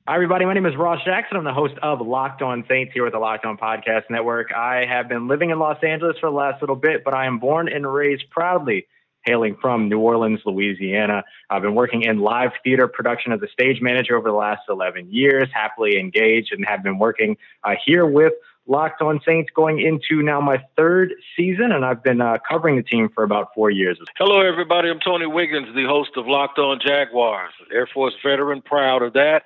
Hi, everybody. My name is Ross Jackson. I'm the host of Locked On Saints here with the Locked On Podcast Network. I have been living in Los Angeles for the last little bit, but I am born and raised proudly hailing from New Orleans, Louisiana. I've been working in live theater production as a stage manager over the last 11 years, happily engaged, and have been working here with Locked On Saints going into now my third season, and I've been covering the team for about 4 years. Hello, everybody. I'm Tony Wiggins, the host of Locked On Jaguars, Air Force veteran, proud of that.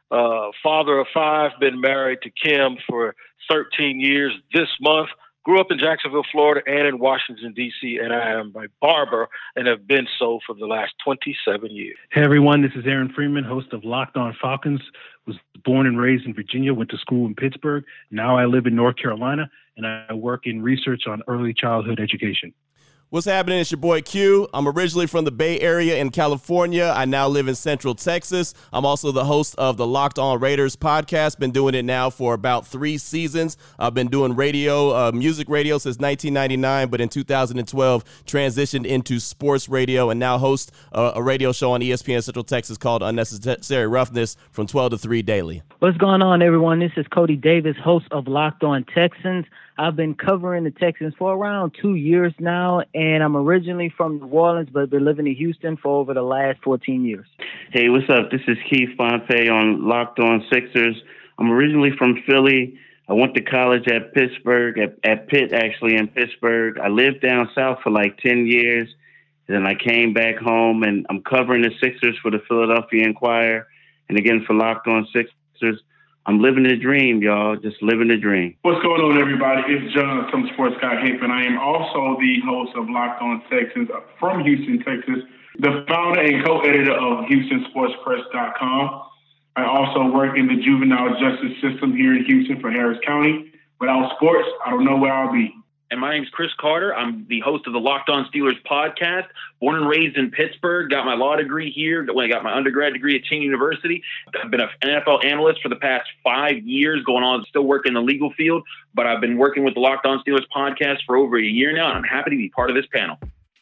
Father of five, been married to Kim for 13 years this month. Grew up in Jacksonville, Florida, and in Washington, D.C., and I am a barber and have been so for the last 27 years. Hey, everyone. This is Aaron Freeman, host of Locked On Falcons. Was born and raised in Virginia, went to school in Pittsburgh. Now I live in North Carolina, and I work in research on early childhood education. What's happening? It's your boy Q. I'm originally from the Bay Area in California. I now live in Central Texas. I'm also the host of the Locked On Raiders podcast. Been doing it now for about 3 seasons. I've been doing radio, music radio since 1999, but in 2012 transitioned into sports radio and now host a radio show on ESPN Central Texas called Unnecessary Roughness from 12 to 3 daily. What's going on, everyone? This is Cody Davis, host of Locked On Texans. I've been covering the Texans for around 2 years now, and I'm originally from New Orleans, but been living in Houston for over the last 14 years. Hey, what's up? This is Keith Fonte on Locked On Sixers. I'm originally from Philly. I went to college at Pittsburgh, at Pitt, actually, in Pittsburgh. I lived down south for like 10 years. Then I came back home, and I'm covering the Sixers for the Philadelphia Inquirer. And again, for Locked On Sixers. I'm living the dream, y'all. Just living the dream. What's going on, everybody? It's John from Sports Guy Hip, and I am also the host of Locked On Texans from Houston, Texas, the founder and co-editor of HoustonSportsPress.com. I also work in the juvenile justice system here in Houston for Harris County. Without sports, I don't know where I'll be. And my name's Chris Carter. I'm the host of the Locked On Steelers podcast. Born and raised in Pittsburgh. Got my law degree here. I got my undergrad degree at Cheney University. I've been an NFL analyst for the past 5 years, going on, still working in the legal field. But I've been working with the Locked On Steelers podcast for over a year now, and I'm happy to be part of this panel.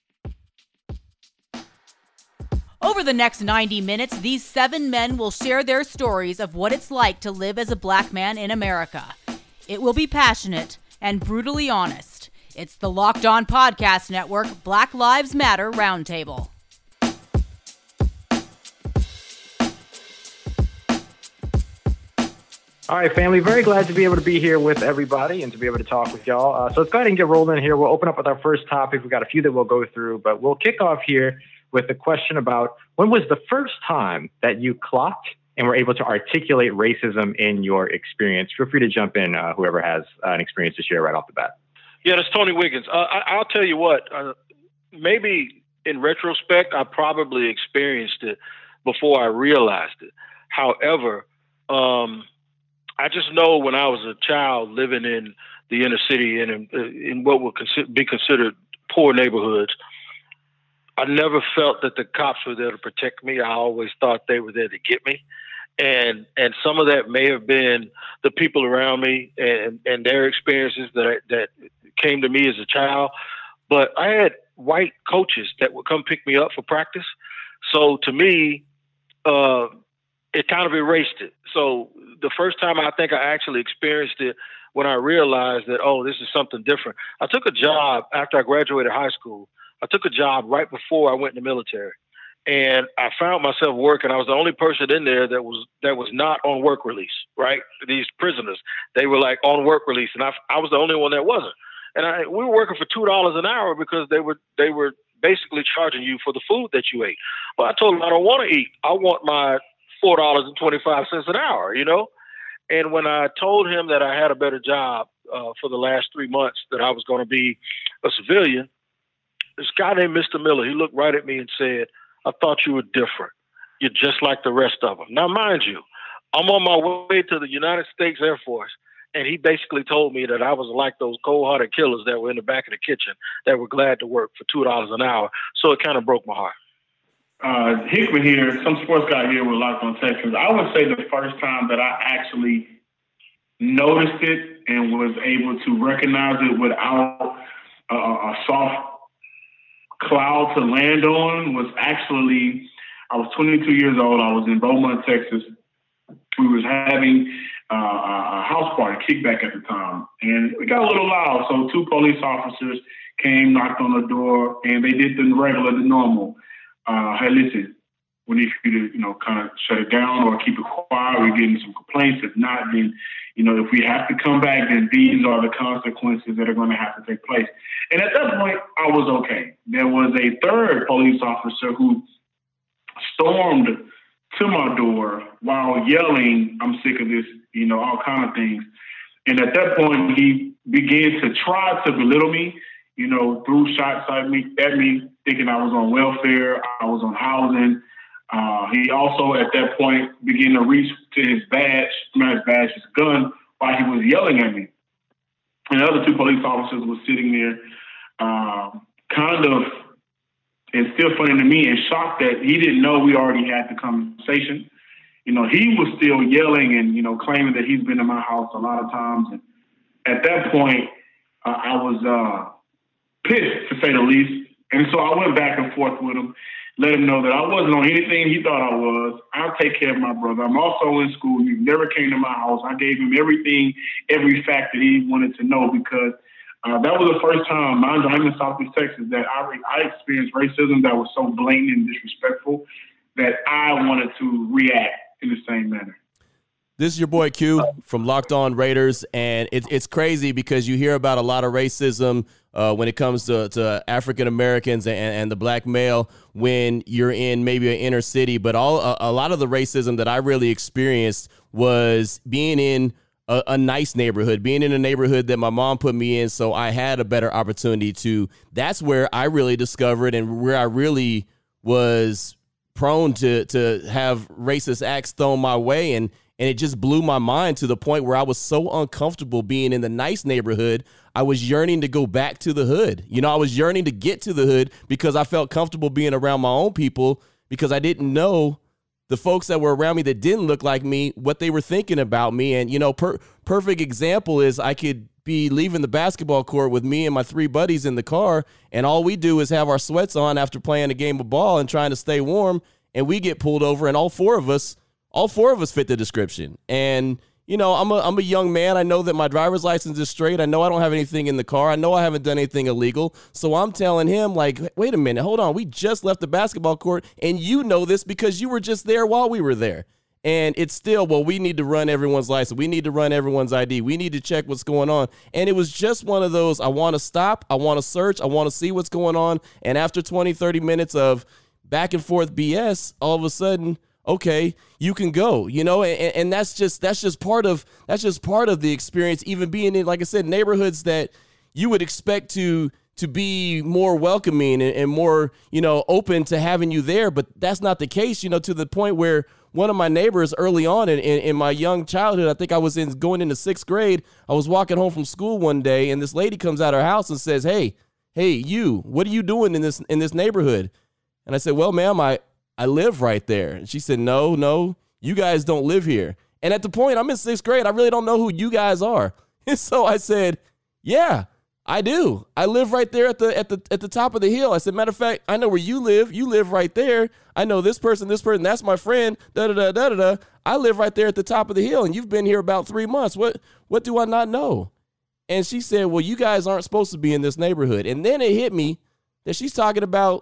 Over the next 90 minutes, these 7 men will share their stories of what it's like to live as a black man in America. It will be passionate and brutally honest. It's the Locked On Podcast Network Black Lives Matter Roundtable. All right, family, very glad to be able to be here with everybody and to be able to talk with y'all. So let's go ahead and get rolling here. We'll open up with our first topic. We've got a few that we'll go through, but we'll kick off here with a question about when was the first time that you clocked and were able to articulate racism in your experience? Feel free to jump in, whoever has an experience to share right off the bat. Yeah, that's Tony Wiggins. I'll tell you what, maybe in retrospect, I probably experienced it before I realized it. However, I just know when I was a child living in the inner city and in what would be considered poor neighborhoods, I never felt that the cops were there to protect me. I always thought they were there to get me. And some of that may have been the people around me and their experiences that came to me as a child. But I had white coaches that would come pick me up for practice. So to me, it kind of erased it. So the first time I think I actually experienced it when I realized that, oh, this is something different. I took a job after I graduated high school. I took a job right before I went in the military. And I found myself working. I was the only person in there that was not on work release, right? These prisoners, they were like on work release, and I was the only one that wasn't. And we were working for $2 an hour because they were basically charging you for the food that you ate. Well, I told them I don't want to eat. I want my $4.25 an hour, you know? And when I told him that I had a better job for the last 3 months, that I was going to be a civilian, this guy named Mr. Miller, he looked right at me and said, I thought you were different. You're just like the rest of them. Now, mind you, I'm on my way to the United States Air Force, and he basically told me that I was like those cold-hearted killers that were in the back of the kitchen that were glad to work for $2 an hour. So it kind of broke my heart. Hickman here, some sports guy here with Locked On Texans. I would say the first time that I actually noticed it and was able to recognize it without a soft cloud to land on was actually, I was 22 years old. I was in Beaumont, Texas. We was having a house party, kickback at the time, and we got a little loud. So 2 police officers came, knocked on the door, and they did the regular, the normal. Hey, listen, we need you to, kind of shut it down or keep it quiet. We're getting some complaints. If not, then, if we have to come back, then these are the consequences that are going to have to take place. And at that point, I was okay. There was a 3rd police officer who stormed to my door while yelling, "I'm sick of this," all kind of things. And at that point, he began to try to belittle me, threw shots at me, thinking I was on welfare, I was on housing. He also, at that point, began to reach to his his gun, while he was yelling at me. And the other 2 police officers were sitting there, kind of, and still funny to me, and shocked that he didn't know we already had the conversation. He was still yelling and, claiming that he's been in my house a lot of times. And at that point, I was pissed, to say the least. And so I went back and forth with him, let him know that I wasn't on anything he thought I was. I'll take care of my brother. I'm also in school. He never came to my house. I gave him everything, every fact that he wanted to know, because that was the first time, mind you, I'm in Southeast Texas, that I experienced racism that was so blatant and disrespectful that I wanted to react in the same manner. This is your boy Q from Locked On Raiders, and it's crazy because you hear about a lot of racism when it comes to African Americans and the black male when you're in maybe an inner city. But a lot of the racism that I really experienced was being in a nice neighborhood, being in a neighborhood that my mom put me in, so I had a better opportunity to. That's where I really discovered and where I really was prone to have racist acts thrown my way, and it just blew my mind to the point where I was so uncomfortable being in the nice neighborhood. I was yearning to go back to the hood. I was yearning to get to the hood because I felt comfortable being around my own people, because I didn't know the folks that were around me that didn't look like me, what they were thinking about me. And, perfect example is I could be leaving the basketball court with me and my 3 buddies in the car, and all we do is have our sweats on after playing a game of ball and trying to stay warm, and we get pulled over, and all four of us fit the description. And, I'm a young man. I know that my driver's license is straight. I know I don't have anything in the car. I know I haven't done anything illegal. So I'm telling him, like, wait a minute, hold on. We just left the basketball court, and you know this because you were just there while we were there. And it's still, well, we need to run everyone's license. We need to run everyone's ID. We need to check what's going on. And it was just one of those, I want to stop. I want to search. I want to see what's going on. And after 20, 30 minutes of back and forth BS, all of a sudden, okay, you can go, and that's just part of the experience, even being in, like I said, neighborhoods that you would expect to be more welcoming and more, open to having you there. But that's not the case, to the point where one of my neighbors early on in my young childhood, I think I was going into 6th grade, I was walking home from school one day, and this lady comes out of her house and says, hey, you, what are you doing in this neighborhood? And I said, well, ma'am, I live right there. And she said, no, you guys don't live here. And at the point, I'm in 6th grade, I really don't know who you guys are. And so I said, yeah, I do. I live right there at the top of the hill. I said, matter of fact, I know where you live. You live right there. I know this person, that's my friend, da-da-da-da-da-da. I live right there at the top of the hill, and you've been here about 3 months. What do I not know? And she said, well, you guys aren't supposed to be in this neighborhood. And then it hit me that she's talking about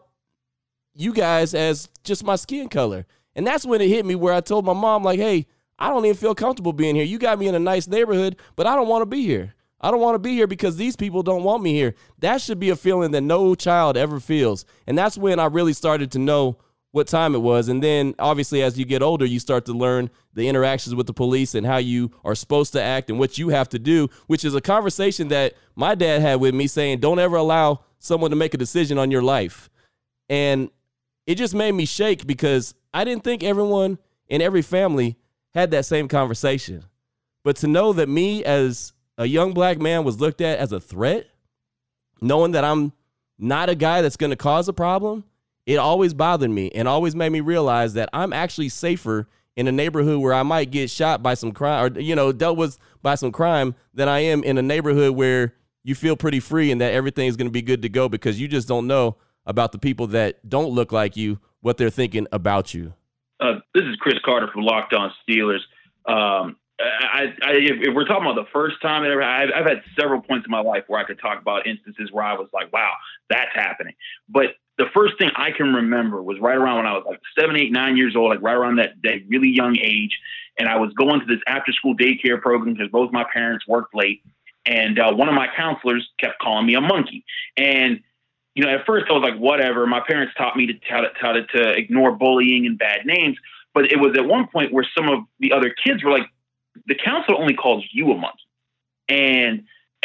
you guys as just my skin color. And that's when it hit me where I told my mom, like, hey, I don't even feel comfortable being here. You got me in a nice neighborhood, but I don't want to be here. I don't want to be here because these people don't want me here. That should be a feeling that no child ever feels. And that's when I really started to know what time it was. And then obviously as you get older, you start to learn the interactions with the police and how you are supposed to act and what you have to do, which is a conversation that my dad had with me saying, don't ever allow someone to make a decision on your life. And it just made me shake because I didn't think everyone in every family had that same conversation. But to know that me as a young black man was looked at as a threat, knowing that I'm not a guy that's going to cause a problem, it always bothered me and always made me realize that I'm actually safer in a neighborhood where I might get shot by some crime or, dealt with by some crime than I am in a neighborhood where you feel pretty free and that everything's going to be good to go because you just don't know about the people that don't look like you, what they're thinking about you. This is Chris Carter from Locked On Steelers. If we're talking about the first time ever, I've had several points in my life where I could talk about instances where I was like, wow, that's happening. But the first thing I can remember was right around when I was like 7, 8, 9 years old, like right around that really young age. And I was going to this after school daycare program because both my parents worked late. And one of my counselors kept calling me a monkey. And, you know, at first I was like, whatever. My parents taught me to ignore bullying and bad names. But it was at one point where some of the other kids were like, the counselor only calls you a monkey. And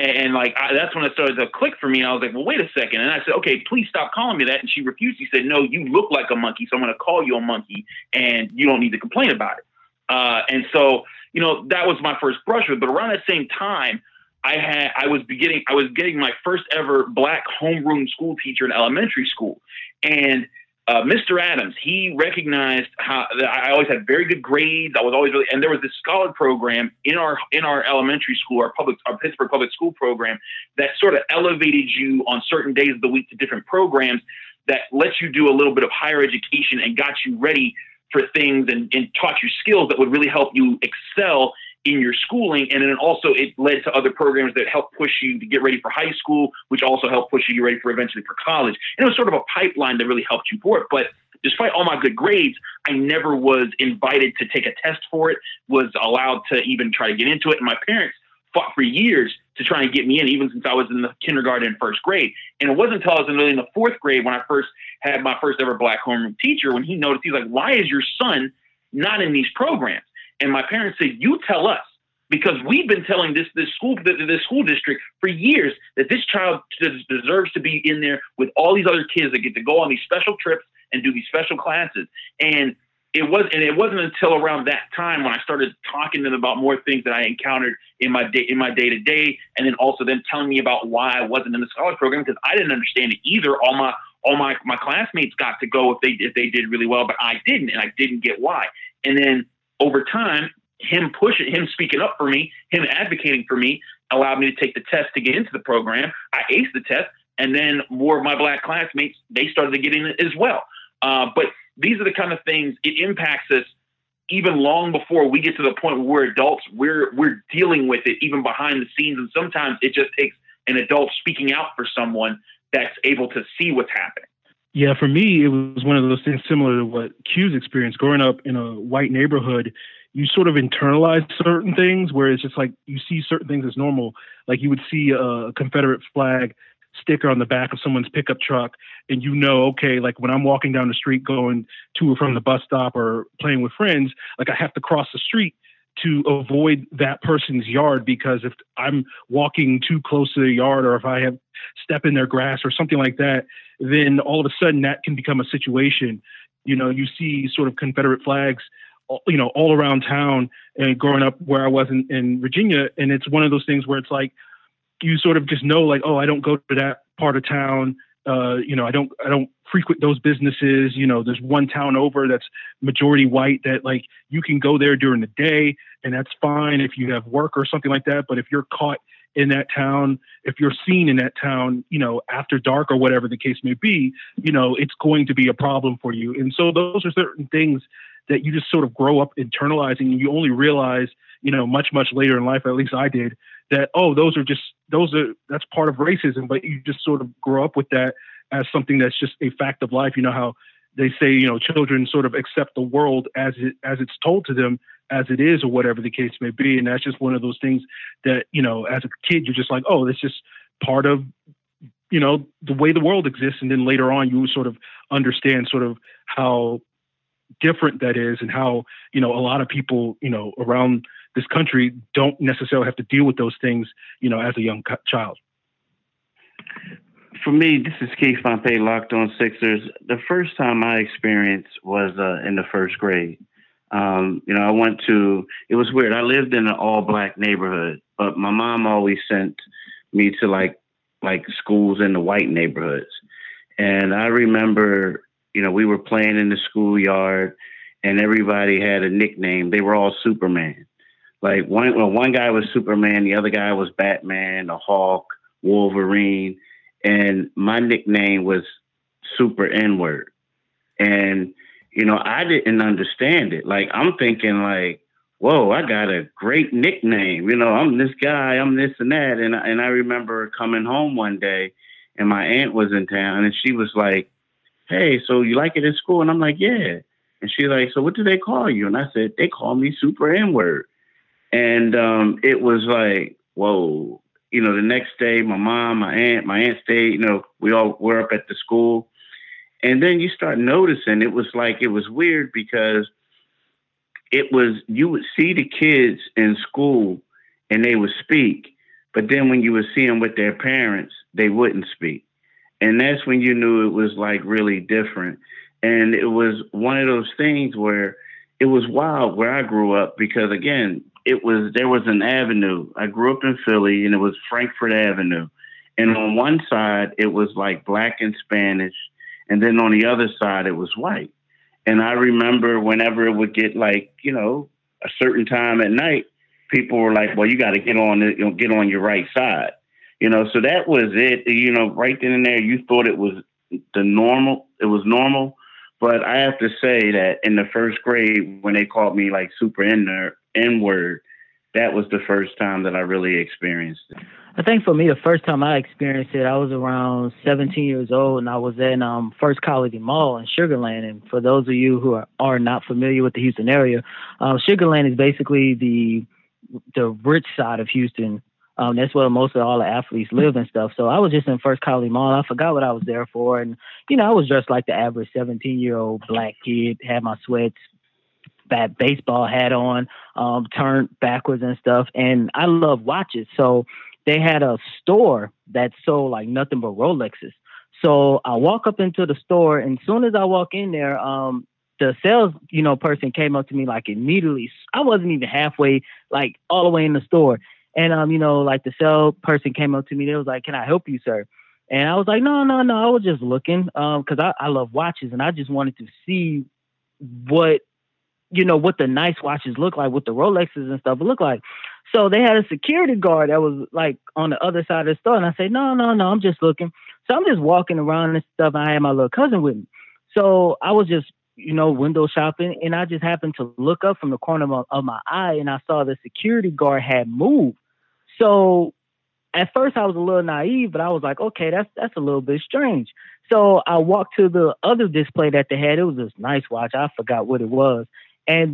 that's when it started to click for me. And I was like, well, wait a second. And I said, okay, please stop calling me that. And she refused. She said, no, you look like a monkey, so I'm going to call you a monkey, and you don't need to complain about it. And so, you know, that was my first brush with it. But around that same time, I was getting my first ever black homeroom school teacher in elementary school. And Mr. Adams, he recognized how I always had very good grades. I was always really, and there was this scholar program in our elementary school, our Pittsburgh public school program, that sort of elevated you on certain days of the week to different programs that lets you do a little bit of higher education and got you ready for things and taught you skills that would really help you excel in your schooling. And then also it led to other programs that helped push you to get ready for high school, which also helped push you to get ready for eventually for college. And it was sort of a pipeline that really helped you for it. But despite all my good grades, I never was invited to take a test for it, was allowed to even try to get into it. And my parents fought for years to try and get me in, even since I was in the kindergarten and first grade. And it wasn't until I was in the fourth grade when I first had my first ever black homeroom teacher, when he noticed, he's like, why is your son not in these programs? And my parents said, you tell us, because we've been telling this school district for years that this child deserves to be in there with all these other kids that get to go on these special trips and do these special classes. And it wasn't until around that time when I started talking to them about more things that I encountered in my day to day, and then also them telling me about why I wasn't in the scholarship program, because I didn't understand it either. All my classmates got to go if they did really well, but I didn't, and I didn't get why. And then over time, him speaking up for me, him advocating for me, allowed me to take the test to get into the program. I aced the test, and then more of my black classmates, they started to get in as well. But these are the kind of things, it impacts us even long before we get to the point where we're adults. We're dealing with it even behind the scenes, and sometimes it just takes an adult speaking out for someone that's able to see what's happening. Yeah, for me, it was one of those things similar to what Q's experienced. Growing up in a white neighborhood, you sort of internalize certain things where it's just like you see certain things as normal. Like you would see a Confederate flag sticker on the back of someone's pickup truck, and you know, okay, like when I'm walking down the street going to or from the bus stop or playing with friends, like I have to cross the street to avoid that person's yard, because if I'm walking too close to their yard, or if I have step in their grass or something like that, then all of a sudden that can become a situation. You know, you see sort of Confederate flags, you know, all around town. And growing up where I was in Virginia, and it's one of those things where it's like, you sort of just know, like, oh, I don't go to that part of town. You know, I don't frequent those businesses. You know, there's one town over that's majority white that like you can go there during the day, and that's fine if you have work or something like that. But if you're caught in that town, if you're seen in that town, you know, after dark or whatever the case may be, you know, it's going to be a problem for you. And so those are certain things that you just sort of grow up internalizing, and you only realize, you know, much, much later in life, at least I did, that, oh, that's part of racism, but you just sort of grow up with that as something that's just a fact of life. You know how they say, you know, children sort of accept the world as it's told to them, as it is, or whatever the case may be. And that's just one of those things that, you know, as a kid, you're just like, oh, that's just part of, you know, the way the world exists. And then later on, you sort of understand sort of how different that is, and how, you know, a lot of people, you know, around this country don't necessarily have to deal with those things, you know, as a young child. For me, this is Keith Pompey, Locked On Sixers. The first time I experienced was in the first grade. You know, it was weird. I lived in an all black neighborhood, but my mom always sent me to like schools in the white neighborhoods. And I remember, you know, we were playing in the schoolyard, and everybody had a nickname. They were all Superman. Like one guy was Superman, the other guy was Batman, the Hulk, Wolverine, and my nickname was Super N-word. And, you know, I didn't understand it. Like, I'm thinking like, whoa, I got a great nickname. You know, I'm this guy, I'm this and that. And I remember coming home one day and my aunt was in town and she was like, hey, so you like it at school? And I'm like, yeah. And she's like, so what do they call you? And I said, they call me Super N-word. And it was like, whoa. You know, the next day, my mom, my aunt stayed, you know, we all were up at the school. And then you start noticing it was weird because you would see the kids in school and they would speak. But then when you would see them with their parents, they wouldn't speak. And that's when you knew it was like really different. And it was one of those things where it was wild where I grew up because, again, there was an avenue. I grew up in Philly and it was Frankford Avenue. And on one side, it was like Black and Spanish. And then on the other side, it was white. And I remember whenever it would get like, you know, a certain time at night, people were like, well, you got to get on your right side. You know, so that was it. You know, right then and there, you thought it was normal. It was normal. But I have to say that in the first grade, when they called me like Super N-word, that was the first time that I really experienced it. I think for me, the first time I experienced it, I was around 17 years old, and I was in First Colony Mall in Sugar Land. And for those of you who are not familiar with the Houston area, Sugar Land is basically the rich side of Houston. That's where most of all the athletes live and stuff. So I was just in First Colony Mall. I forgot what I was there for. And, you know, I was dressed like the average 17-year-old black kid, had my sweats, that baseball hat on, turned backwards and stuff. And I love watches. So they had a store that sold like nothing but Rolexes. So I walk up into the store, and as soon as I walk in there, the sales, you know, person came up to me like immediately. I wasn't even halfway, like all the way in the store. And, you know, like the sales person came up to me. They was like, can I help you, sir? And I was like, no. I was just looking because I love watches, and I just wanted to see what the nice watches look like, what the Rolexes and stuff look like. So they had a security guard that was like on the other side of the store. And I said, no, I'm just looking. So I'm just walking around and stuff. And I had my little cousin with me. So I was just, you know, window shopping. And I just happened to look up from the corner of my eye, and I saw the security guard had moved. So at first I was a little naive, but I was like, okay, that's a little bit strange. So I walked to the other display that they had. It was this nice watch. I forgot what it was. And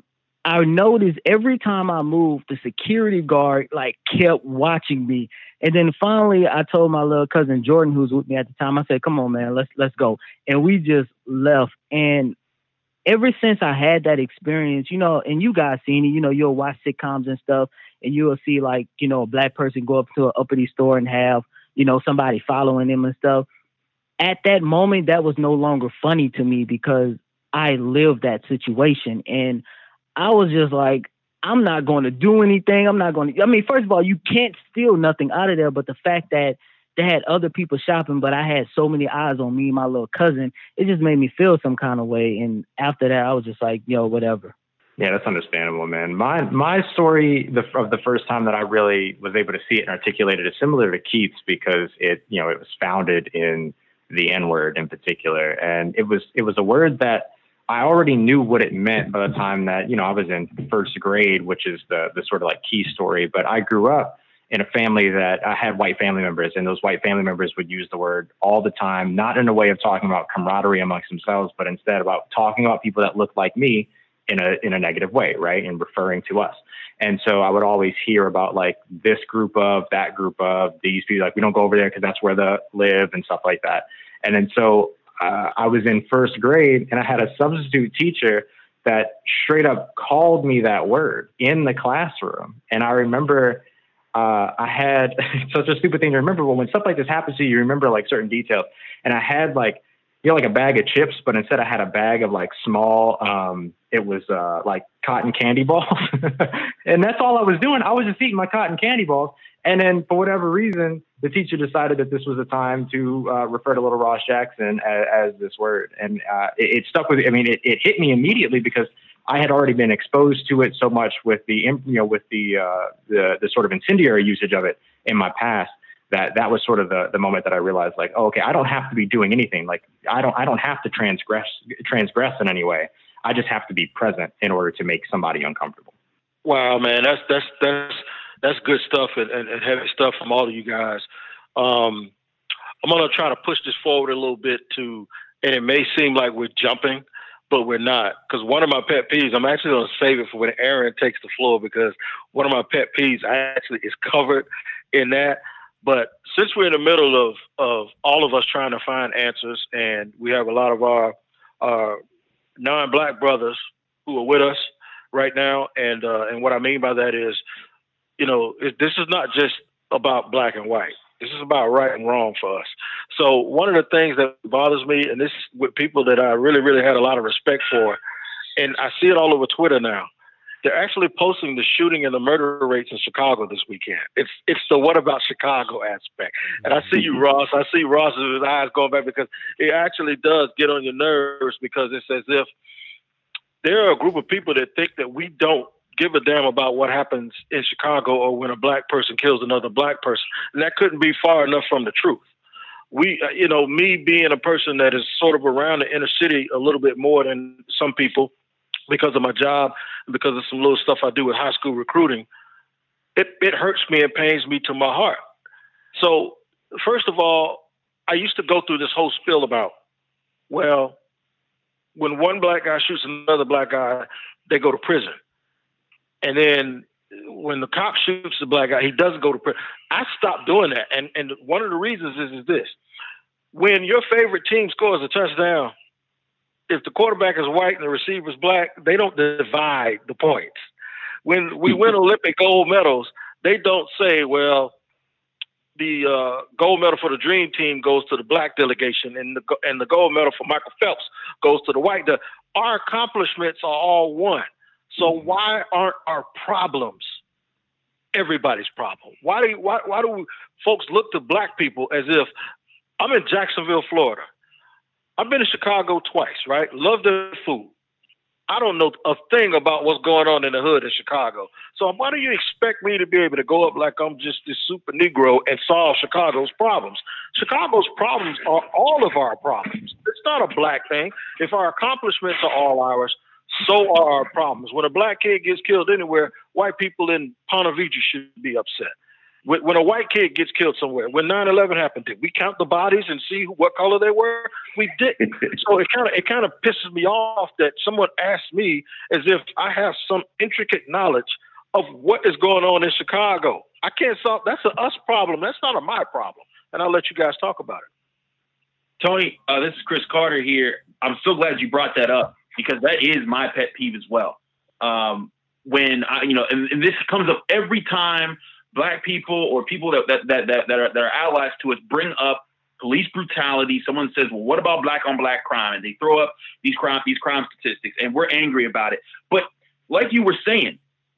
I noticed every time I moved, the security guard like kept watching me. And then finally, I told my little cousin Jordan, who was with me at the time, I said, "Come on, man, let's go." And we just left. And ever since I had that experience, you know, and you guys seen it, you know, you'll watch sitcoms and stuff, and you'll see like, you know, a black person go up to an uppity store and have, you know, somebody following them and stuff. At that moment, that was no longer funny to me because I lived that situation. And I was just like, I'm not going to do anything. First of all, you can't steal nothing out of there. But the fact that they had other people shopping, but I had so many eyes on me and my little cousin, it just made me feel some kind of way. And after that, I was just like, yo, whatever. Yeah, that's understandable, man. My story of the first time that I really was able to see it and articulate it is similar to Keith's because it was founded in the N-word in particular. And it was a word that I already knew what it meant by the time that, you know, I was in first grade, which is the sort of like key story. But I grew up in a family that I had white family members, and those white family members would use the word all the time, not in a way of talking about camaraderie amongst themselves, but instead about talking about people that looked like me in a negative way, right? And referring to us. And so I would always hear about like this group of, that group of, these people, like we don't go over there because that's where they live and stuff like that. And then so I was in first grade, and I had a substitute teacher that straight up called me that word in the classroom. And I remember I had such a stupid thing to remember, but when stuff like this happens to you, you remember like certain details. And I had like, you know, like a bag of chips, but instead I had a bag of like small, it was like cotton candy balls. And that's all I was doing. I was just eating my cotton candy balls. And then for whatever reason, the teacher decided that this was a time to refer to Little Ross Jackson as this word. And it stuck with me. I mean, it hit me immediately because I had already been exposed to it so much with the sort of incendiary usage of it in my past that was sort of the moment that I realized like, oh, okay, I don't have to be doing anything. Like I don't have to transgress in any way. I just have to be present in order to make somebody uncomfortable. Wow, man, that's good stuff and heavy stuff from all of you guys. I'm gonna try to push this forward a little bit and it may seem like we're jumping, but we're not. Because one of my pet peeves, I'm actually gonna save it for when Aaron takes the floor, because one of my pet peeves actually is covered in that. But since we're in the middle of all of us trying to find answers, and we have a lot of our non-Black brothers who are with us right now, and what I mean by that is, this is not just about black and white. This is about right and wrong for us. So one of the things that bothers me, and this is with people that I really, really had a lot of respect for, and I see it all over Twitter now, they're actually posting the shooting and the murder rates in Chicago this weekend. It's the what about Chicago aspect. And I see you, Ross. I see Ross's eyes going back, because it actually does get on your nerves, because it's as if there are a group of people that think that we don't give a damn about what happens in Chicago or when a black person kills another black person. And that couldn't be far enough from the truth. Me being a person that is sort of around the inner city a little bit more than some people because of my job and because of some little stuff I do with high school recruiting, it hurts me and pains me to my heart. So first of all, I used to go through this whole spiel about, well, when one black guy shoots another black guy, they go to prison. And then when the cop shoots the black guy, he doesn't go to prison. I stopped doing that. And one of the reasons is this. When your favorite team scores a touchdown, if the quarterback is white and the receiver is black, they don't divide the points. When we win Olympic gold medals, they don't say, well, the gold medal for the Dream Team goes to the black delegation, and the gold medal for Michael Phelps goes to the white. Our accomplishments are all one. So why aren't our problems everybody's problem? Why do folks look to black people as if I'm in Jacksonville, Florida? I've been to Chicago twice, right? Love their food. I don't know a thing about what's going on in the hood in Chicago. So why do you expect me to be able to go up like I'm just this super Negro and solve Chicago's problems? Chicago's problems are all of our problems. It's not a black thing. If our accomplishments are all ours, so are our problems. When a black kid gets killed anywhere, white people in Ponte Vedra should be upset. When a white kid gets killed somewhere, when 9/11 happened, did we count the bodies and see what color they were? We didn't. So it kind of pisses me off that someone asked me as if I have some intricate knowledge of what is going on in Chicago. I can't solve. That's an us problem. That's not a my problem. And I'll let you guys talk about it. Tony, this is Chris Carter here. I'm so glad you brought that up, because that is my pet peeve as well. When and this comes up every time black people or people that are allies to us bring up police brutality. Someone says, well, what about black on black crime? And they throw up these crime statistics, and we're angry about it. But like you were saying,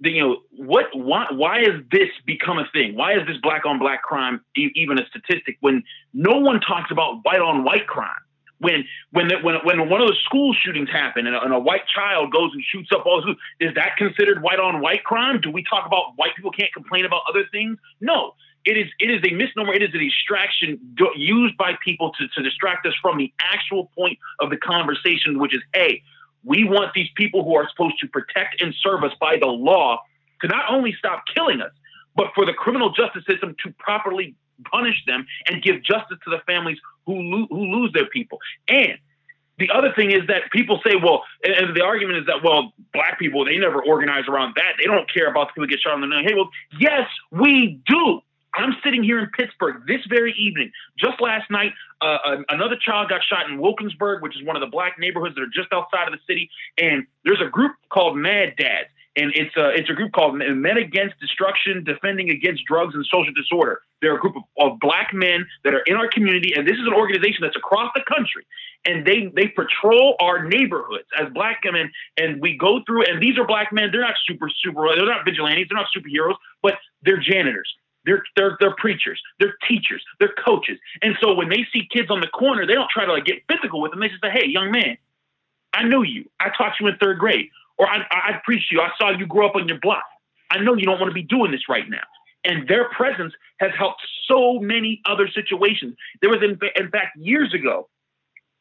why has this become a thing? Why is this black on black crime even a statistic when no one talks about white on white crime? When one of the school shootings happen and a white child goes and shoots up all the schools, is that considered white on white crime? Do we talk about white people can't complain about other things? No, it is a misnomer. It is a distraction used by people to distract us from the actual point of the conversation, which is, hey, we want these people who are supposed to protect and serve us by the law to not only stop killing us, but for the criminal justice system to properly punish them and give justice to the families who lose their people. And the other thing is that people say, well, and the argument is that, well, black people, they never organize around that. They don't care about the people who get shot in the neck. Hey, well, yes, we do. I'm sitting here in Pittsburgh this very evening. Just last night, another child got shot in Wilkinsburg, which is one of the black neighborhoods that are just outside of the city. And there's a group called Mad Dads. And it's a group called Men Against Destruction, Defending Against Drugs and Social Disorder. They're a group of black men that are in our community, and this is an organization that's across the country. And they patrol our neighborhoods as black men, and we go through. And these are black men. They're not super. They're not vigilantes. They're not superheroes, but they're janitors. They're preachers. They're teachers. They're coaches. And so when they see kids on the corner, they don't try to get physical with them. They just say, "Hey, young man, I knew you. I taught you in 3rd grade." Or I preached you. I saw you grow up on your block. I know you don't want to be doing this right now. And their presence has helped so many other situations. There was, in fact, years ago,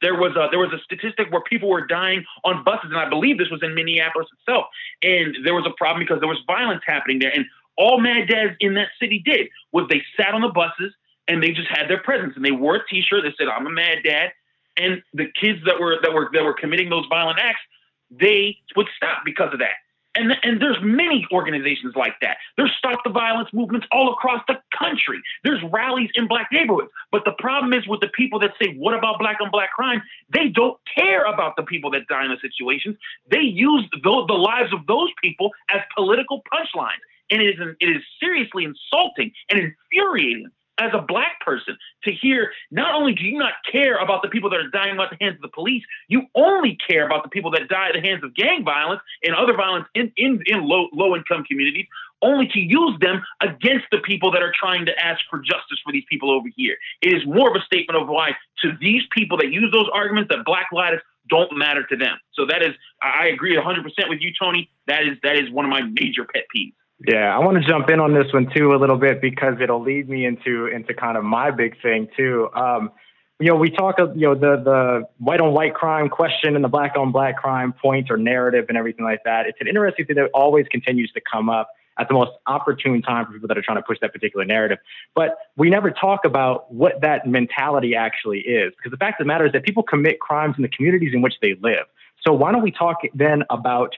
there was a statistic where people were dying on buses, and I believe this was in Minneapolis itself. And there was a problem because there was violence happening there. And all Mad Dads in that city did was they sat on the buses and they just had their presence, and they wore a T-shirt that said, "I'm a Mad Dad." And the kids that were committing those violent acts, they would stop because of that. And there's many organizations like that. There's Stop the Violence movements all across the country. There's rallies in black neighborhoods. But the problem is with the people that say, what about black on black crime? They don't care about the people that die in the situations. They use the lives of those people as political punchlines. And it is seriously insulting and infuriating as a black person to hear, not only do you not care about the people that are dying at the hands of the police, you only care about the people that die at the hands of gang violence and other violence in low-income communities, only to use them against the people that are trying to ask for justice for these people over here. It is more of a statement of why, to these people that use those arguments, that Black lives don't matter to them. So that is, I agree 100% with you, Tony. That is one of my major pet peeves. Yeah, I want to jump in on this one too a little bit because it'll lead me into kind of my big thing too. We talk of the white on white crime question and the black on black crime point or narrative and everything like that. It's an interesting thing that always continues to come up at the most opportune time for people that are trying to push that particular narrative. But we never talk about what that mentality actually is, because the fact of the matter is that people commit crimes in the communities in which they live. So why don't we talk then about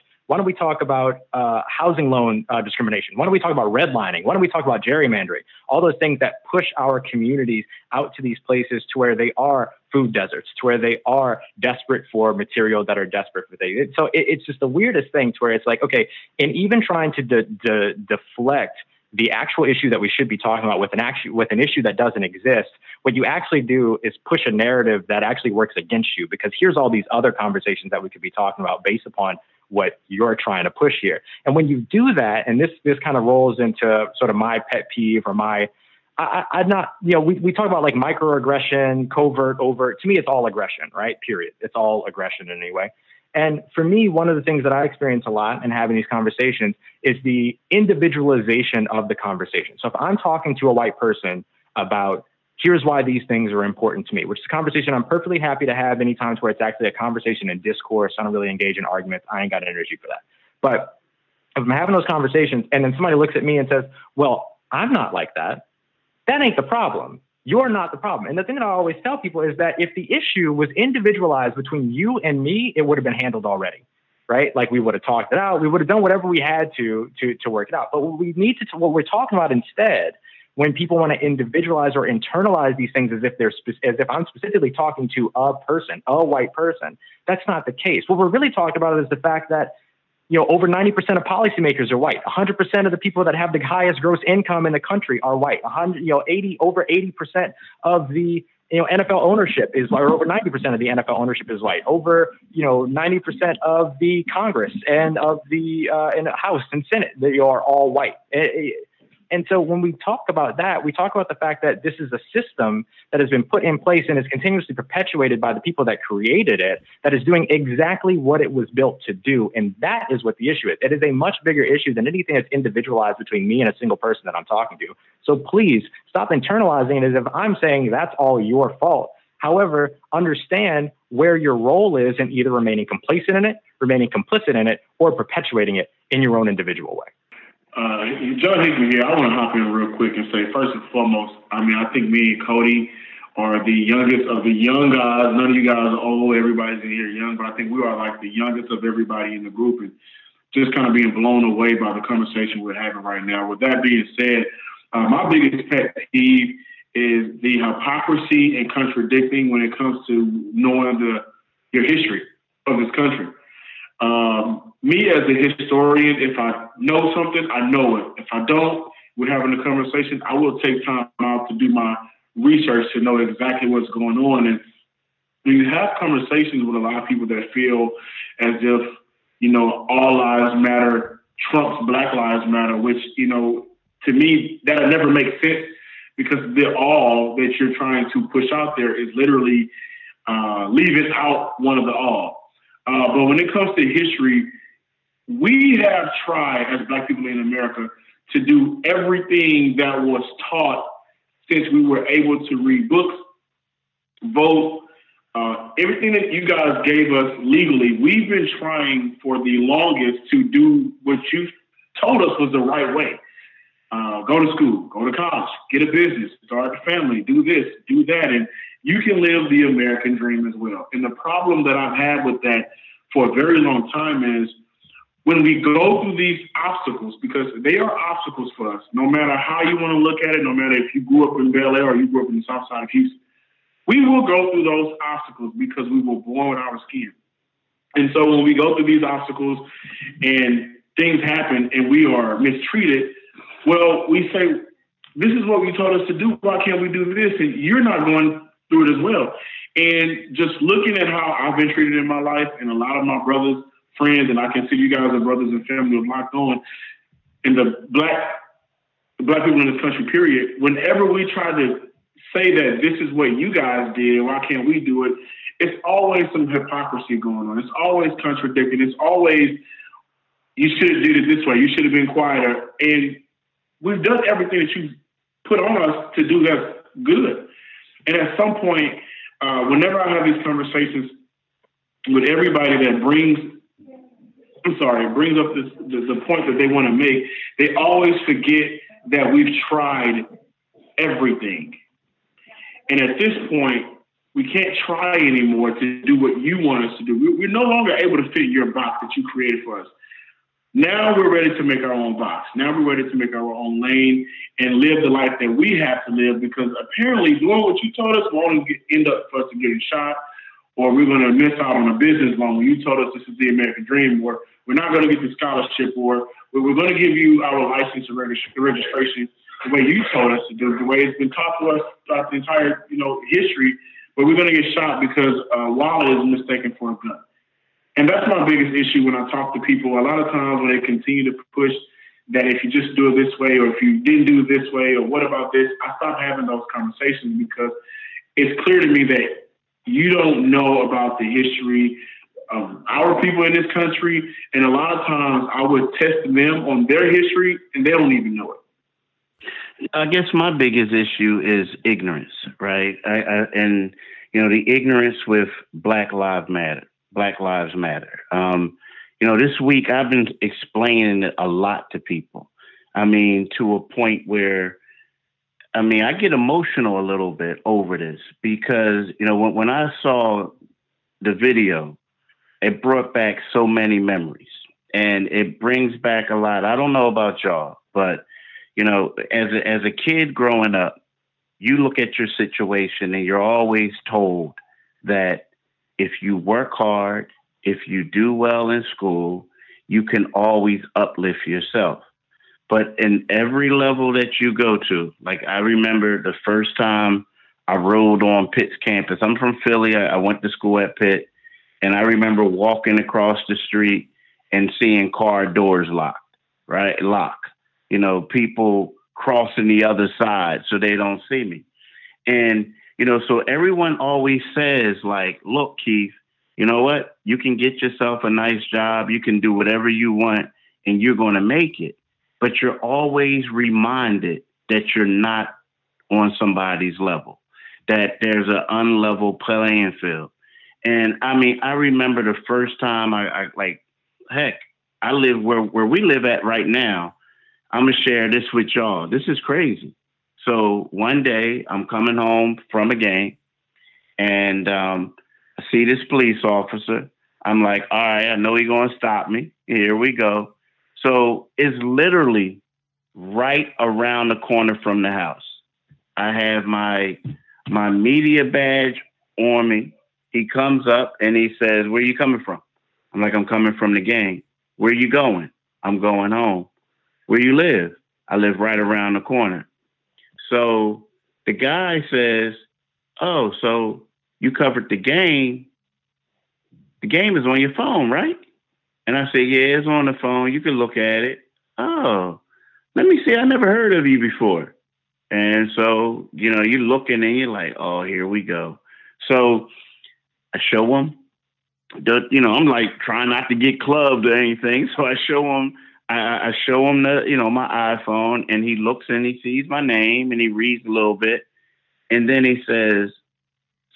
housing loan discrimination? Why don't we talk about redlining? Why don't we talk about gerrymandering? All those things that push our communities out to these places to where they are food deserts, to where they are desperate for material that are desperate for things. So it's just the weirdest thing to where it's like, okay, and even trying to deflect the actual issue that we should be talking about with an issue that doesn't exist, what you actually do is push a narrative that actually works against you, because here's all these other conversations that we could be talking about based upon what you're trying to push here. And when you do that, and this kind of rolls into sort of my pet peeve or we talk about like microaggression, covert, overt. To me, it's all aggression, right? Period. It's all aggression anyway. And for me, one of the things that I experience a lot in having these conversations is the individualization of the conversation. So if I'm talking to a white person about here's why these things are important to me, which is a conversation I'm perfectly happy to have any times where it's actually a conversation and discourse. I don't really engage in arguments. I ain't got energy for that. But if I'm having those conversations and then somebody looks at me and says, well, I'm not like that, that ain't the problem. You're not the problem. And the thing that I always tell people is that if the issue was individualized between you and me, it would have been handled already, right? Like we would have talked it out. We would have done whatever we had to work it out. But what we're talking about instead, when people want to individualize or internalize these things as if I'm specifically talking to a person, a white person, that's not the case. What we're really talking about is the fact that, over 90% of policymakers are white. 100% of the people that have the highest gross income in the country are white. Over 80% of the NFL ownership is white, or over 90% of the NFL ownership is white. Over 90% of the Congress and of the House and Senate, they are all white. And so when we talk about that, we talk about the fact that this is a system that has been put in place and is continuously perpetuated by the people that created it, that is doing exactly what it was built to do. And that is what the issue is. It is a much bigger issue than anything that's individualized between me and a single person that I'm talking to. So please stop internalizing it as if I'm saying that's all your fault. However, understand where your role is in either remaining complacent in it, remaining complicit in it, or perpetuating it in your own individual way. John Hickman here. I want to hop in real quick and say, first and foremost, I think me and Cody are the youngest of the young guys. None of you guys are old. Everybody's in here young, but I think we are like the youngest of everybody in the group, and just kind of being blown away by the conversation we're having right now. With that being said, my biggest pet peeve is the hypocrisy and contradicting when it comes to knowing your history of this country. Me as a historian, if I know something, I know it. If I don't, we're having a conversation, I will take time out to do my research to know exactly what's going on. And when you have conversations with a lot of people that feel as if, all lives matter trumps Black Lives Matter, which, to me, that'll never make sense, because the all that you're trying to push out there is literally leaving out one of the all. But when it comes to history, we have tried as Black people in America to do everything that was taught since we were able to read books, vote, everything that you guys gave us legally, we've been trying for the longest to do what you told us was the right way. Go to school, go to college, get a business, start a family, do this, do that. And you can live the American dream as well. And the problem that I've had with that for a very long time is when we go through these obstacles, because they are obstacles for us, no matter how you want to look at it, no matter if you grew up in Bel Air or you grew up in the South Side of Houston, we will go through those obstacles because we were born with our skin. And so when we go through these obstacles and things happen and we are mistreated, well, we say, this is what you told us to do. Why can't we do this? And you're not going through it as well. And just looking at how I've been treated in my life and a lot of my brothers, friends, and I consider you guys as brothers and family of Locked On, and the black people in this country, period, whenever we try to say that this is what you guys did, why can't we do it? It's always some hypocrisy going on. It's always contradicting. It's always, you should have did it this way. You should have been quieter. And we've done everything that you put on us to do that's good. And at some point, whenever I have these conversations with everybody that brings up the point that they want to make, they always forget that we've tried everything. And at this point, we can't try anymore to do what you want us to do. We're no longer able to fit in your box that you created for us. Now we're ready to make our own box. Now we're ready to make our own lane and live the life that we have to live, because apparently doing what you told us will only end up for us to getting shot, or we're going to miss out on a business loan when you told us this is the American dream, or we're not going to get the scholarship, or we're going to give you our license and registration the way you told us to do, the way it's been taught to us throughout the entire, history, but we're going to get shot because a wallet is mistaken for a gun. And that's my biggest issue when I talk to people. A lot of times when they continue to push that if you just do it this way, or if you didn't do it this way, or what about this, I stop having those conversations, because it's clear to me that you don't know about the history of our people in this country. And a lot of times I would test them on their history and they don't even know it. I guess my biggest issue is ignorance, right? And the ignorance with Black Lives Matter. This week I've been explaining it a lot to people. I mean, to a point where, I get emotional a little bit over this, because, when I saw the video, it brought back so many memories, and it brings back a lot. I don't know about y'all, but, as a kid growing up, you look at your situation and you're always told that if you work hard, if you do well in school, you can always uplift yourself. But in every level that you go to, like I remember the first time I rode on Pitt's campus. I'm from Philly. I went to school at Pitt, and I remember walking across the street and seeing car doors locked, right? People crossing the other side so they don't see me. And, so everyone always says, like, look, Keith, you know what? You can get yourself a nice job. You can do whatever you want, and you're going to make it. But you're always reminded that you're not on somebody's level, that there's an unlevel playing field. And I remember the first time I live where we live at right now. I'm going to share this with y'all. This is crazy. So one day I'm coming home from a game, and I see this police officer. I'm like, all right, I know he's going to stop me. Here we go. So it's literally right around the corner from the house. I have my media badge on me. He comes up and he says, where you coming from? I'm like, I'm coming from the game. Where you going? I'm going home. Where you live? I live right around the corner. So the guy says, oh, so you covered the game. The game is on your phone, right? And I said, yeah, it's on the phone. You can look at it. Oh, let me see. I never heard of you before. And so, you're looking and you're like, oh, here we go. So I show him, I'm like trying not to get clubbed or anything. So I show him my iPhone, and he looks and he sees my name and he reads a little bit. And then he says,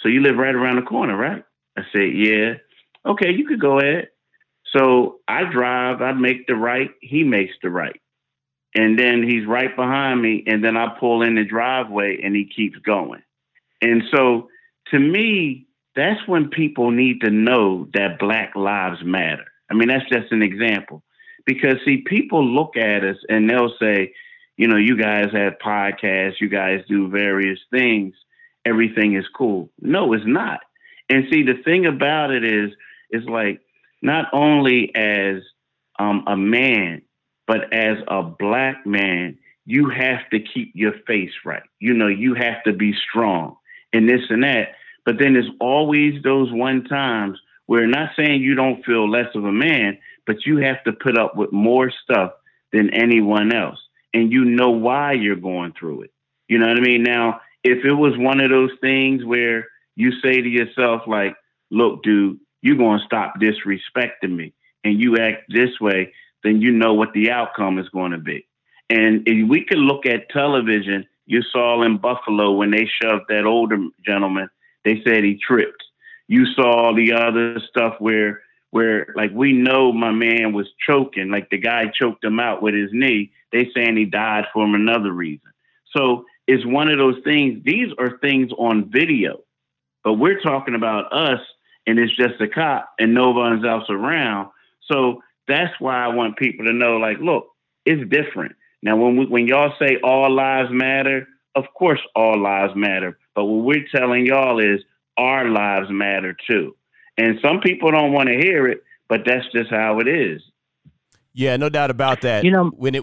so you live right around the corner, right? I said, yeah. Okay, you could go ahead. So I drive, I make the right, he makes the right. And then he's right behind me, and then I pull in the driveway and he keeps going. And so to me, that's when people need to know that Black lives matter. I mean, that's just an example. Because, see, people look at us and they'll say, you know, you guys have podcasts, you guys do various things, everything is cool. No, it's not. And see, the thing about it is like, not only as a man, but as a Black man, you have to keep your face right. You know, you have to be strong and this and that. But then there's always those one times where, not saying you don't feel less of a man, but you have to put up with more stuff than anyone else. And you know why you're going through it. You know what I mean? Now, if it was one of those things where you say to yourself, like, look, dude, you're going to stop disrespecting me, and you act this way, then you know what the outcome is going to be. And if we could look at television, you saw in Buffalo when they shoved that older gentleman, they said he tripped. You saw the other stuff where like, we know my man was choking, like the guy choked him out with his knee. They saying he died from another reason. So it's one of those things. These are things on video, but we're talking about us, and it's just a cop and no one else around. So that's why I want people to know, like, look, it's different. Now, when y'all say all lives matter, of course all lives matter. But what we're telling y'all is our lives matter too. And some people don't want to hear it, but that's just how it is. Yeah, no doubt about that. You know, when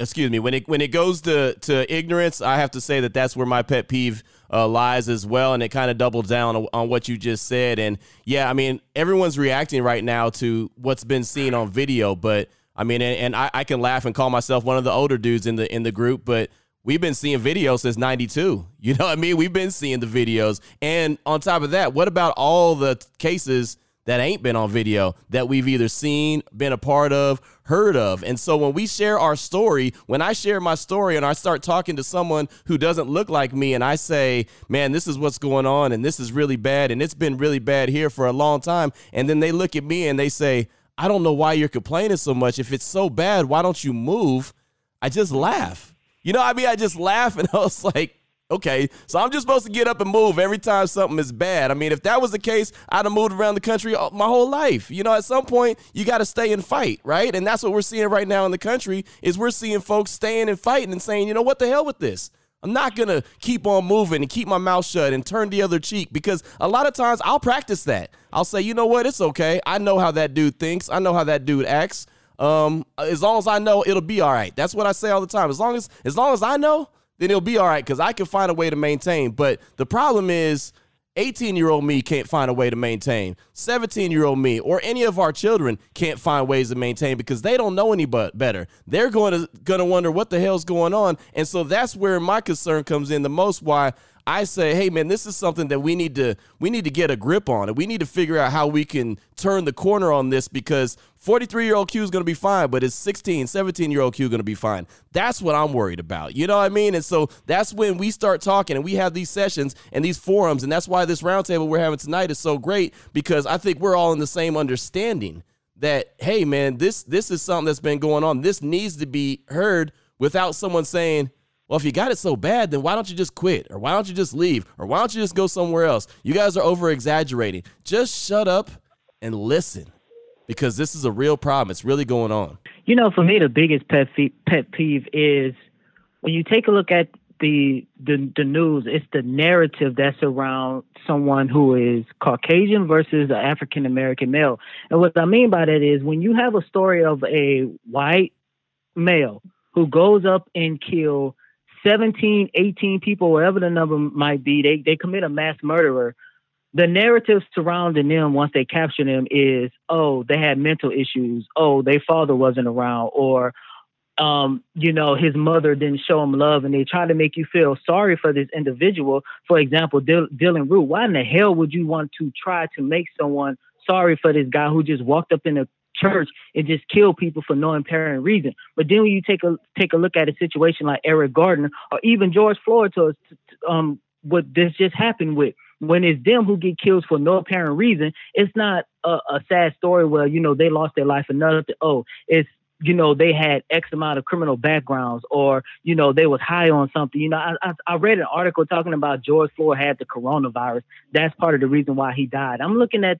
it goes to ignorance, I have to say that that's where my pet peeve lies as well, and it kind of doubles down on what you just said. And yeah, I mean, everyone's reacting right now to what's been seen on video, but I mean, and I can laugh and call myself one of the older dudes in the group, but we've been seeing videos since 92. You know what I mean? We've been seeing the videos. And on top of that, what about all the cases that ain't been on video that we've either seen, been a part of, heard of? And so when we share our story, when I share my story and I start talking to someone who doesn't look like me and I say, man, this is what's going on and this is really bad and it's been really bad here for a long time. And then they look at me and they say, I don't know why you're complaining so much. If it's so bad, why don't you move? I just laugh. You know, I mean, I just laugh and I was like, okay, so I'm just supposed to get up and move every time something is bad. I mean, if that was the case, I'd have moved around the country my whole life. You know, at some point, you got to stay and fight, right? And that's what we're seeing right now in the country is we're seeing folks staying and fighting and saying, you know, what the hell with this? I'm not going to keep on moving and keep my mouth shut and turn the other cheek, because a lot of times I'll practice that. I'll say, you know what? It's okay. I know how that dude thinks. I know how that dude acts. As long as I know, it'll be all right. That's what I say all the time. As long as I know, then it'll be all right, because I can find a way to maintain. But the problem is 18-year-old me can't find a way to maintain. 17-year-old me or any of our children can't find ways to maintain because they don't know any better. They're going to wonder what the hell's going on. And so that's where my concern comes in the most, why I say, hey, man, this is something that we need to get a grip on, and we need to figure out how we can turn the corner on this, because 43-year-old Q is going to be fine, but is 16, 17-year-old Q going to be fine? That's what I'm worried about. You know what I mean? And so that's when we start talking and we have these sessions and these forums, and that's why this roundtable we're having tonight is so great, because I think we're all in the same understanding that, hey, man, this is something that's been going on. This needs to be heard without someone saying, well, if you got it so bad, then why don't you just quit? Or why don't you just leave? Or why don't you just go somewhere else? You guys are over-exaggerating. Just shut up and listen, because this is a real problem. It's really going on. You know, for me, the biggest pet peeve is when you take a look at the news, it's the narrative that's around someone who is Caucasian versus an African-American male. And what I mean by that is when you have a story of a white male who goes up and kills 17, 18 people, whatever the number might be, they commit a mass murderer. The narrative surrounding them once they capture them is, oh, they had mental issues. Oh, their father wasn't around. Or, you know, his mother didn't show him love. And they try to make you feel sorry for this individual. For example, Dylan Root. Why in the hell would you want to try to make someone sorry for this guy who just walked up in a church and just kill people for no apparent reason? But then when you take a look at a situation like Eric Gardner or even George Floyd, what this just happened with, when it's them who get killed for no apparent reason, it's not a sad story where, you know, they lost their life or nothing. Oh, it's, you know, they had X amount of criminal backgrounds, or, you know, they was high on something. You know, I read an article talking about George Floyd had the coronavirus. That's part of the reason why he died. I'm looking at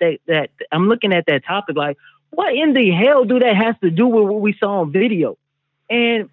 that topic like, what in the hell do that have to do with what we saw on video? And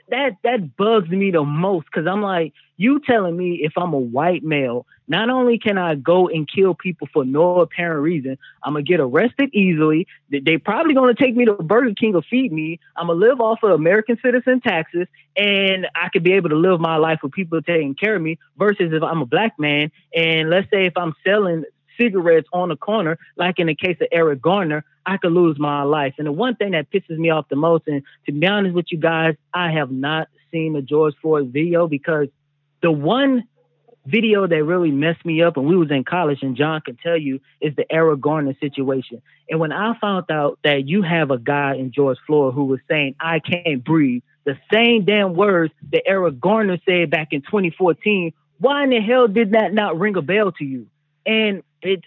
that bugs me the most, because I'm like, you telling me if I'm a white male, not only can I go and kill people for no apparent reason, I'm going to get arrested easily. They probably going to take me to Burger King or feed me. I'm going to live off of American citizen taxes, and I could be able to live my life with people taking care of me, versus if I'm a black man, and let's say if I'm selling cigarettes on the corner, like in the case of Eric Garner, I could lose my life. And the one thing that pisses me off the most, and to be honest with you guys, I have not seen the George Floyd video, because the one video that really messed me up, and we was in college, and John can tell you, is the Eric Garner situation. And when I found out that you have a guy in George Floyd who was saying, "I can't breathe," the same damn words that Eric Garner said back in 2014, why in the hell did that not ring a bell to you? And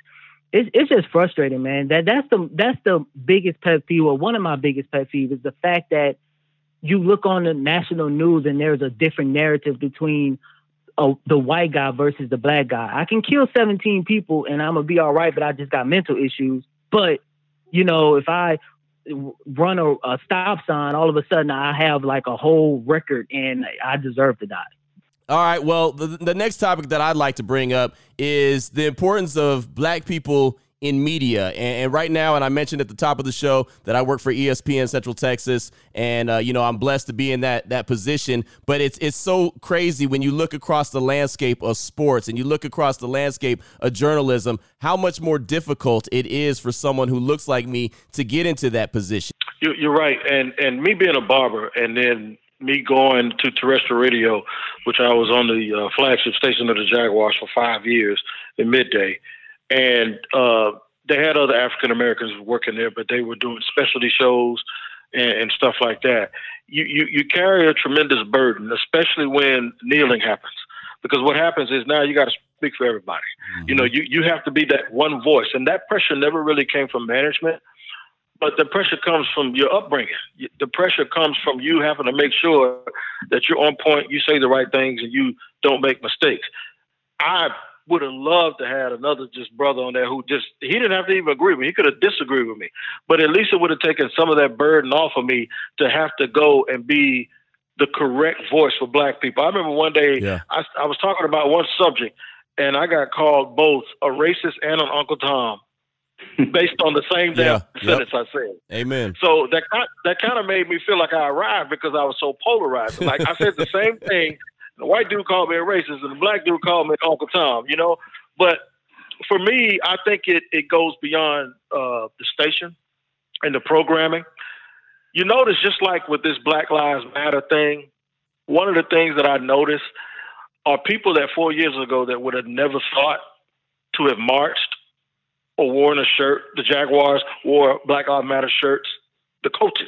it's just frustrating, man. That's the biggest pet peeve, or one of my biggest pet peeves, is the fact that you look on the national news and there's a different narrative between the white guy versus the black guy. I can kill 17 people and I'm gonna be all right, but I just got mental issues. But you know, if I run a stop sign, all of a sudden I have like a whole record and I deserve to die. All right. Well, the next topic that I'd like to bring up is the importance of black people in media. And right now, and I mentioned at the top of the show that I work for ESPN Central Texas, and you know, I'm blessed to be in that position. But it's so crazy when you look across the landscape of sports and you look across the landscape of journalism, how much more difficult it is for someone who looks like me to get into that position. You're right. And me being a barber, and then me going to terrestrial radio, which I was on the flagship station of the Jaguars for 5 years in midday. And they had other African Americans working there, but they were doing specialty shows and stuff like that. You carry a tremendous burden, especially when kneeling happens, because what happens is now you got to speak for everybody. Mm-hmm. You know, you have to be that one voice, and that pressure never really came from management. But the pressure comes from your upbringing. The pressure comes from you having to make sure that you're on point, you say the right things, and you don't make mistakes. I would have loved to have another just brother on there who he didn't have to even agree with me. He could have disagreed with me. But at least it would have taken some of that burden off of me to have to go and be the correct voice for black people. I remember one day I was talking about one subject, and I got called both a racist and an Uncle Tom, based on the same sentence I said. Amen. So that kind of made me feel like I arrived, because I was so polarized. Like I said the same thing. The white dude called me a racist, and the black dude called me Uncle Tom, you know? But for me, I think it goes beyond the station and the programming. You notice, just like with this Black Lives Matter thing, one of the things that I noticed are people that 4 years ago that would have never thought to have marched or worn a shirt. The Jaguars wore Black Lives Matter shirts. The coaches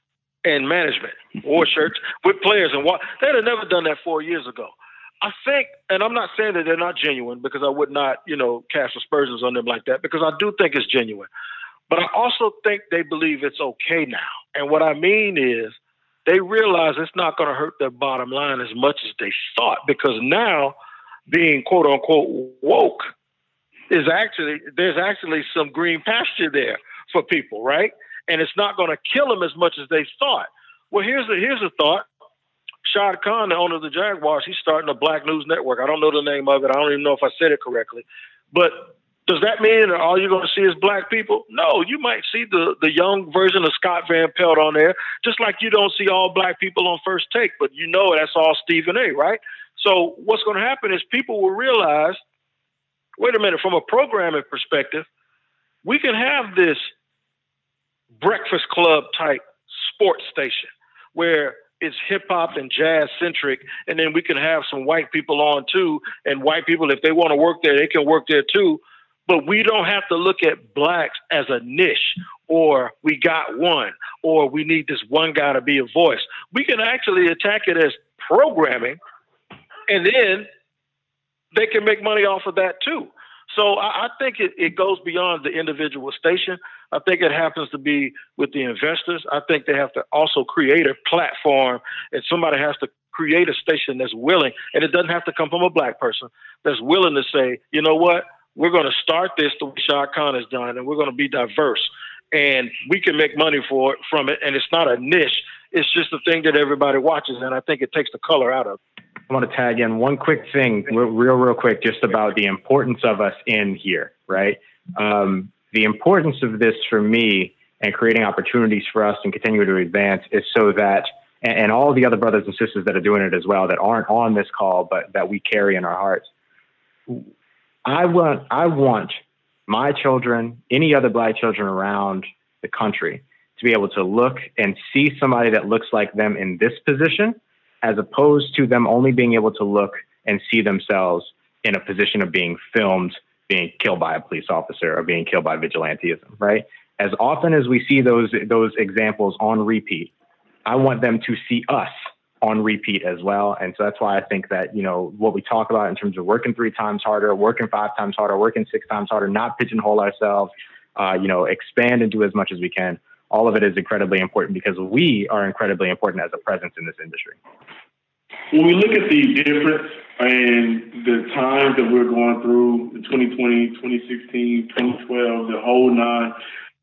and management wore shirts with players, and they'd have never done that 4 years ago. I think, and I'm not saying that they're not genuine, because I would not, you know, cast aspersions on them like that, because I do think it's genuine. But I also think they believe it's okay now. And what I mean is they realize it's not going to hurt their bottom line as much as they thought, because now being quote unquote woke there's actually some green pasture there for people, right? And it's not going to kill them as much as they thought. Well, here's a thought. Shad Khan, the owner of the Jaguars, he's starting a Black News Network. I don't know the name of it. I don't even know if I said it correctly. But does that mean that all you're going to see is black people? No, you might see the young version of Scott Van Pelt on there, just like you don't see all black people on First Take, but you know that's all Stephen A., right? So what's going to happen is people will realize, wait a minute, from a programming perspective, we can have this Breakfast Club type sports station where it's hip hop and jazz centric, and then we can have some white people on too. And white people, if they want to work there, they can work there too. But we don't have to look at blacks as a niche, or we got one, or we need this one guy to be a voice. We can actually attack it as programming, and then they can make money off of that too. So I think it goes beyond the individual station. I think it happens to be with the investors. I think they have to also create a platform, and somebody has to create a station that's willing, and it doesn't have to come from a black person, that's willing to say, you know what, we're going to start this the way Shad Khan has done, and we're going to be diverse, and we can make money from it, and it's not a niche. It's just a thing that everybody watches, and I think it takes the color out of it. I want to tag in one quick thing, real quick, just about the importance of us in here, right? The importance of this for me and creating opportunities for us and continue to advance is so that, and all the other brothers and sisters that are doing it as well, that aren't on this call, but that we carry in our hearts. I want my children, any other black children around the country, to be able to look and see somebody that looks like them in this position, as opposed to them only being able to look and see themselves in a position of being filmed, being killed by a police officer or being killed by vigilantism, right? As often as we see those examples on repeat, I want them to see us on repeat as well. And so that's why I think that, you know, what we talk about in terms of working 3 times harder, working 5 times harder, working 6 times harder, not pigeonhole ourselves, expand and do as much as we can. All of it is incredibly important because we are incredibly important as a presence in this industry. When we look at the difference and the times that we're going through, the 2020, 2016, 2012, the whole 9,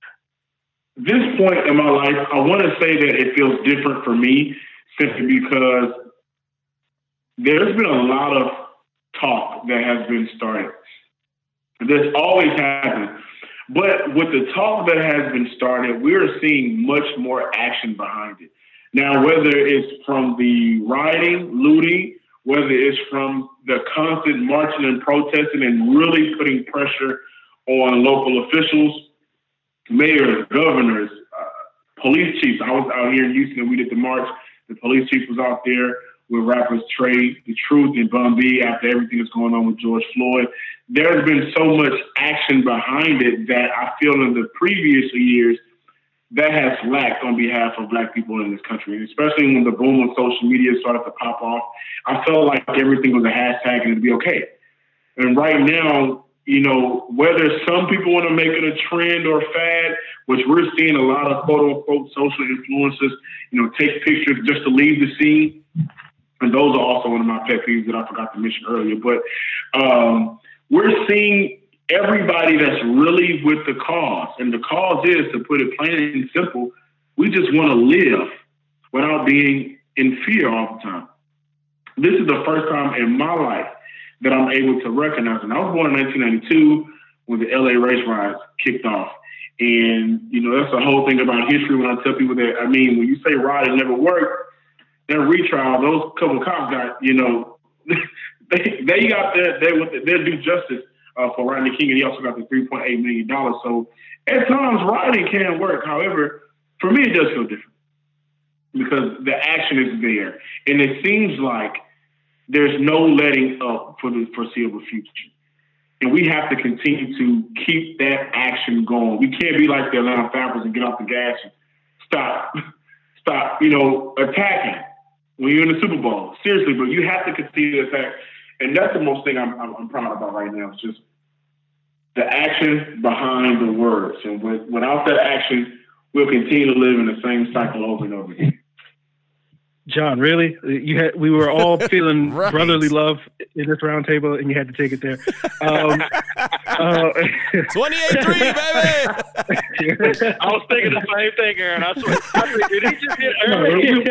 this point in my life, I want to say that it feels different for me simply because there's been a lot of talk that has been started. This always happens. But with the talk that has been started, we're seeing much more action behind it. Now, whether it's from the rioting, looting, whether it's from the constant marching and protesting and really putting pressure on local officials, mayors, governors, police chiefs. I was out here in Houston and we did the march. The police chief was out there with rappers Trey, The Truth, and Bun B after everything that's going on with George Floyd. There's been so much action behind it that I feel in the previous years that has lacked on behalf of black people in this country, and especially when the boom of social media started to pop off. I felt like everything was a hashtag and it'd be okay. And right now, you know, whether some people want to make it a trend or fad, which we're seeing a lot of quote unquote social influencers, you know, take pictures just to leave the scene. And those are also one of my pet peeves that I forgot to mention earlier. But we're seeing everybody that's really with the cause. And the cause is, to put it plain and simple, we just want to live without being in fear all the time. This is the first time in my life that I'm able to recognize. And I was born in 1992 when the LA race riots kicked off. And, you know, that's the whole thing about history when I tell people that, I mean, when you say riot never worked, that retrial, those couple of cops got, you know, they got their due justice for Rodney King, and he also got the $3.8 million. So at times, rioting can work. However, for me, it does feel different because the action is there. And it seems like there's no letting up for the foreseeable future. And we have to continue to keep that action going. We can't be like the Atlanta Falcons and get off the gas and stop, you know, attacking when you're in the Super Bowl. Seriously, but you have to continue to attack. And that's the most thing I'm proud about right now. It's just the action behind the words. And without that action, we'll continue to live in the same cycle over and over again. John, really? We were all feeling right. Brotherly love in this round table, and you had to take it there. 28-3, baby! I was thinking the same thing, Aaron. I swear. Did he just hit Aaron?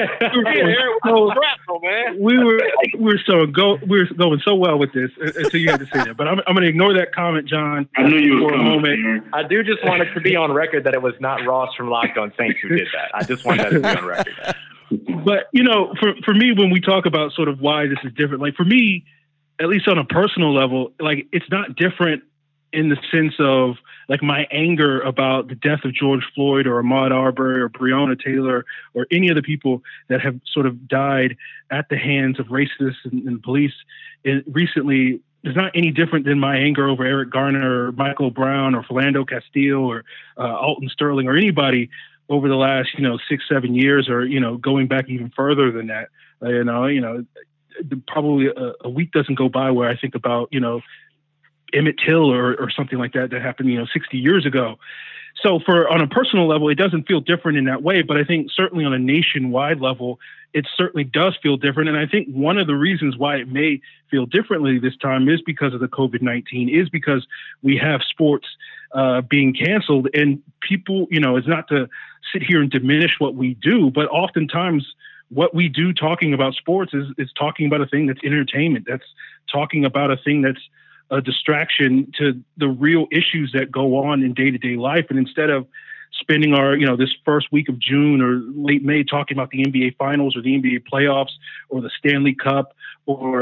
Man. We were going so well with this until you had to say that. But I'm going to ignore that comment, John. I knew you for a moment. I do just want it to be on record that it was not Ross from Locked On Saints who did that. I just want that to be on record. But, you know, for me, when we talk about sort of why this is different, like for me, at least on a personal level, like it's not different in the sense of like my anger about the death of George Floyd or Ahmaud Arbery or Breonna Taylor or any of the people that have sort of died at the hands of racists and police recently. It's not any different than my anger over Eric Garner or Michael Brown or Philando Castile or Alton Sterling or anybody over the last, 6-7 years, or, going back even further than that. Probably a week doesn't go by where I think about, Emmett Till or something like that happened, 60 years ago. So on a personal level, it doesn't feel different in that way. But I think certainly on a nationwide level, it certainly does feel different. And I think one of the reasons why it may feel differently this time is because of the COVID-19, is because we have sports being canceled. And people, it's not to sit here and diminish what we do, but oftentimes what we do talking about sports is talking about a thing that's entertainment. That's talking about a thing that's a distraction to the real issues that go on in day-to-day life. And instead of spending our, this first week of June or late May talking about the NBA finals or the NBA playoffs or the Stanley Cup or,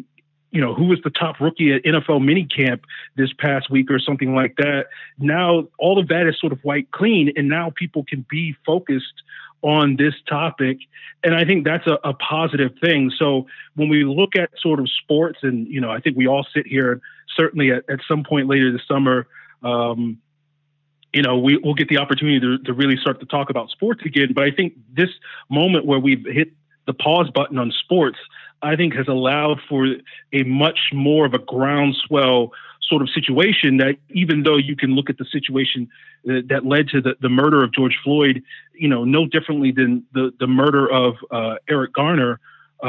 who was the top rookie at NFL minicamp this past week or something like that. Now, all of that is sort of wiped clean, and now people can be focused on this topic. And I think that's a positive thing. So when we look at sort of sports, and, I think we all sit here, certainly at some point later this summer, we'll get the opportunity to really start to talk about sports again. But I think this moment where we've hit the pause button on sports, I think has allowed for a much more of a groundswell sort of situation that, even though you can look at the situation that led to the murder of George Floyd, no differently than the murder of Eric Garner,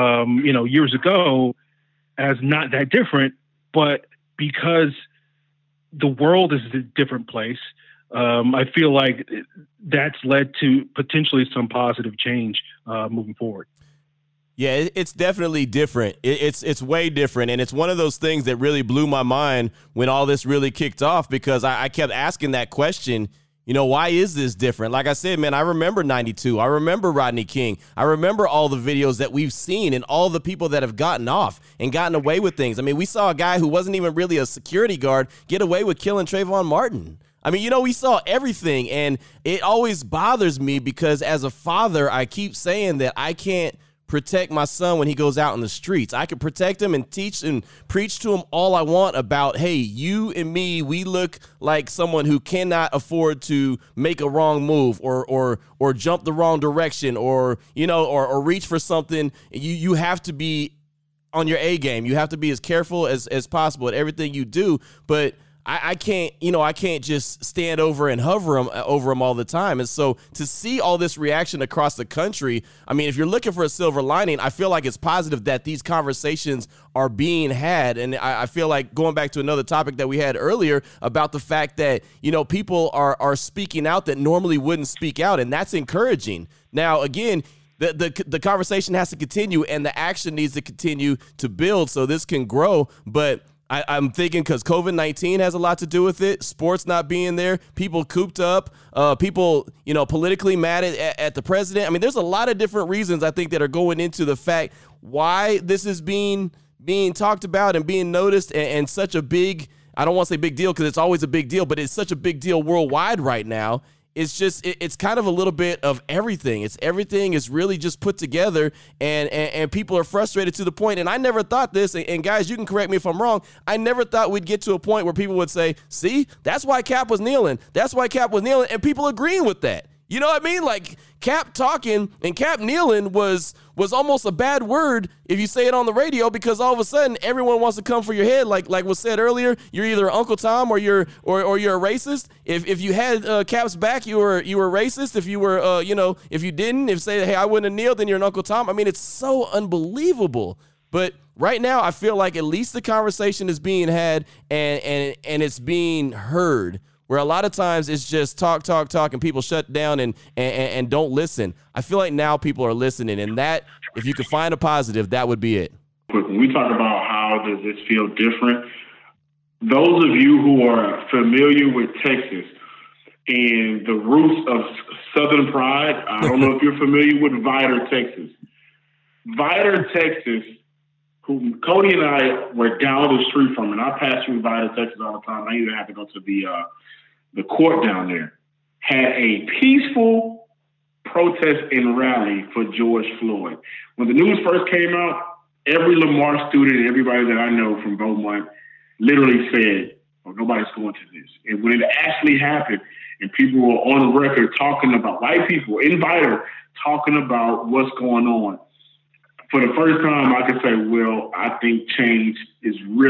years ago, as not that different, but because the world is a different place, I feel like that's led to potentially some positive change moving forward. Yeah, it's definitely different. It's way different. And it's one of those things that really blew my mind when all this really kicked off, because I kept asking that question, why is this different? Like I said, man, I remember 92. I remember Rodney King. I remember all the videos that we've seen and all the people that have gotten off and gotten away with things. I mean, we saw a guy who wasn't even really a security guard get away with killing Trayvon Martin. I mean, we saw everything. And it always bothers me because as a father, I keep saying that I can't protect my son when he goes out in the streets. I can protect him and teach and preach to him all I want about, hey, you and me, we look like someone who cannot afford to make a wrong move or jump the wrong direction or reach for something. You have to be on your A game. You have to be as careful as possible at everything you do. But I can't, I can't just stand over and hover over them all the time. And so to see all this reaction across the country, I mean, if you're looking for a silver lining, I feel like it's positive that these conversations are being had. And I feel like going back to another topic that we had earlier about the fact that, people are speaking out that normally wouldn't speak out. And that's encouraging. Now, again, the conversation has to continue and the action needs to continue to build so this can grow. But I'm thinking because COVID-19 has a lot to do with it, sports not being there, people cooped up, people, politically mad at the president. I mean, there's a lot of different reasons I think that are going into the fact why this is being talked about and being noticed and such a big, I don't want to say big deal because it's always a big deal, but it's such a big deal worldwide right now. It's just, it's kind of a little bit of everything. Everything is really just put together and people are frustrated to the point. And I never thought this, and guys, you can correct me if I'm wrong. I never thought we'd get to a point where people would say, see, that's why Cap was kneeling. That's why Cap was kneeling. And people agreeing with that. You know what I mean? Like Cap talking and Cap kneeling was almost a bad word if you say it on the radio, because all of a sudden everyone wants to come for your head. Like was said earlier, you're either Uncle Tom or you're a racist. If you had Cap's back, you were racist. If you were if you didn't, if say, hey, I wouldn't have kneeled, then you're an Uncle Tom. I mean, it's so unbelievable. But right now, I feel like at least the conversation is being had and it's being heard. Where a lot of times it's just talk, and people shut down and don't listen. I feel like now people are listening, and that, if you could find a positive, that would be it. When we talk about how does this feel different, those of you who are familiar with Texas and the roots of Southern pride, I don't know if you're familiar with Vidor, Texas. Vidor, Texas, who Cody and I were down the street from, and I pass through Vidor, Texas all the time. I even have to go to the court down there, had a peaceful protest and rally for George Floyd. When the news first came out, every Lamar student, everybody that I know from Beaumont literally said, oh, nobody's going to this. And when it actually happened and people were on record talking about, white people in Vidor talking about what's going on, for the first time I could say, well, I think change is really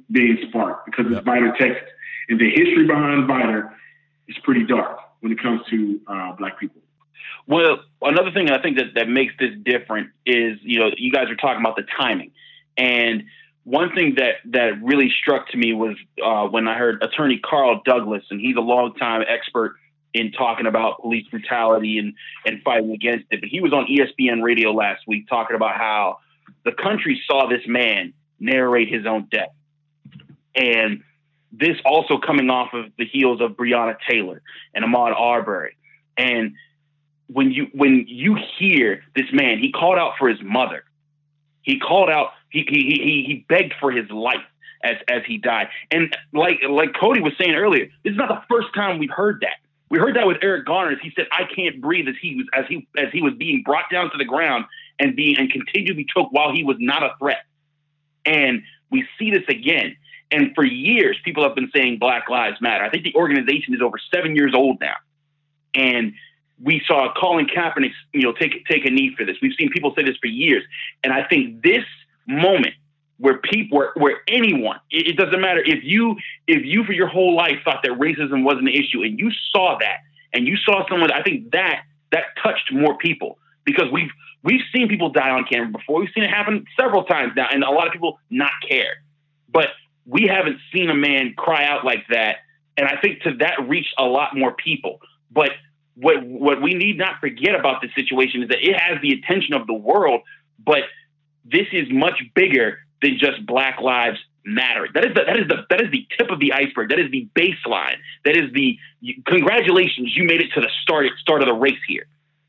being sparked because it's Vidor, Texas. And the history behind Vidor is pretty dark when it comes to Black people. Well, another thing I think that makes this different is, you guys are talking about the timing. And one thing that really struck to me was when I heard attorney Carl Douglas, and he's a longtime expert in talking about police brutality and fighting against it. But he was on ESPN radio last week talking about how the country saw this man narrate his own death. And this also coming off of the heels of Breonna Taylor and Ahmaud Arbery. And when you hear this man, he called out for his mother. He called out, he begged for his life as he died. And like Cody was saying earlier, this is not the first time we've heard that. We heard that with Eric Garner. He said, "I can't breathe," as he was being brought down to the ground and continued to be choked while he was not a threat. And we see this again. And for years, people have been saying Black Lives Matter. I think the organization is over 7 years old now. And we saw Colin Kaepernick, take a knee for this. We've seen people say this for years. And I think this moment where anyone, it doesn't matter if you for your whole life thought that racism wasn't an issue and you saw that and you saw someone, I think that touched more people because we've seen people die on camera before. We've seen it happen several times now, and a lot of people not care. But we haven't seen a man cry out like that. And I think that reached a lot more people. But what we need not forget about this situation is that it has the attention of the world, but this is much bigger than just Black Lives Matter. That is the tip of the iceberg. That is the baseline. That is congratulations, you made it to the start of the race here.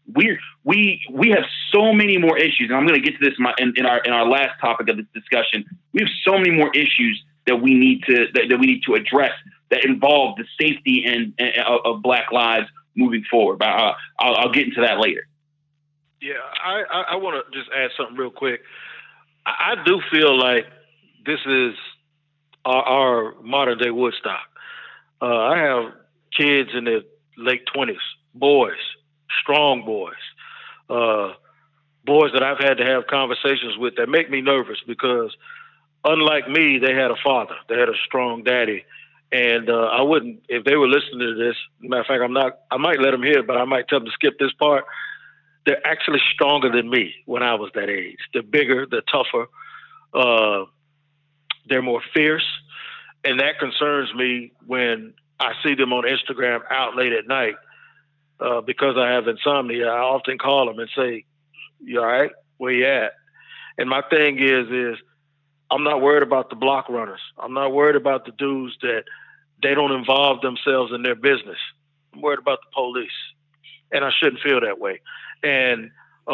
We have so many more issues, and I'm going to get to this in our last topic of this discussion. We have so many more issues that we need to address that involve the safety of Black lives moving forward. But I'll get into that later. Yeah, I want to just add something real quick. I do feel like this is our modern day Woodstock. I have kids in their late 20s, boys, strong boys, boys that I've had to have conversations with that make me nervous because unlike me, they had a father, they had a strong daddy. And I wouldn't, if they were listening to this, matter of fact, I might let them hear it, but I might tell them to skip this part. They're actually stronger than me when I was that age. They're bigger, they're tougher, they're more fierce. And that concerns me when I see them on Instagram out late at night. Because I have insomnia, I often call them and say, "You all right? Where you at?" And my thing is I'm not worried about the block runners. I'm not worried about the dudes that they don't involve themselves in their business. I'm worried about the police. And I shouldn't feel that way. And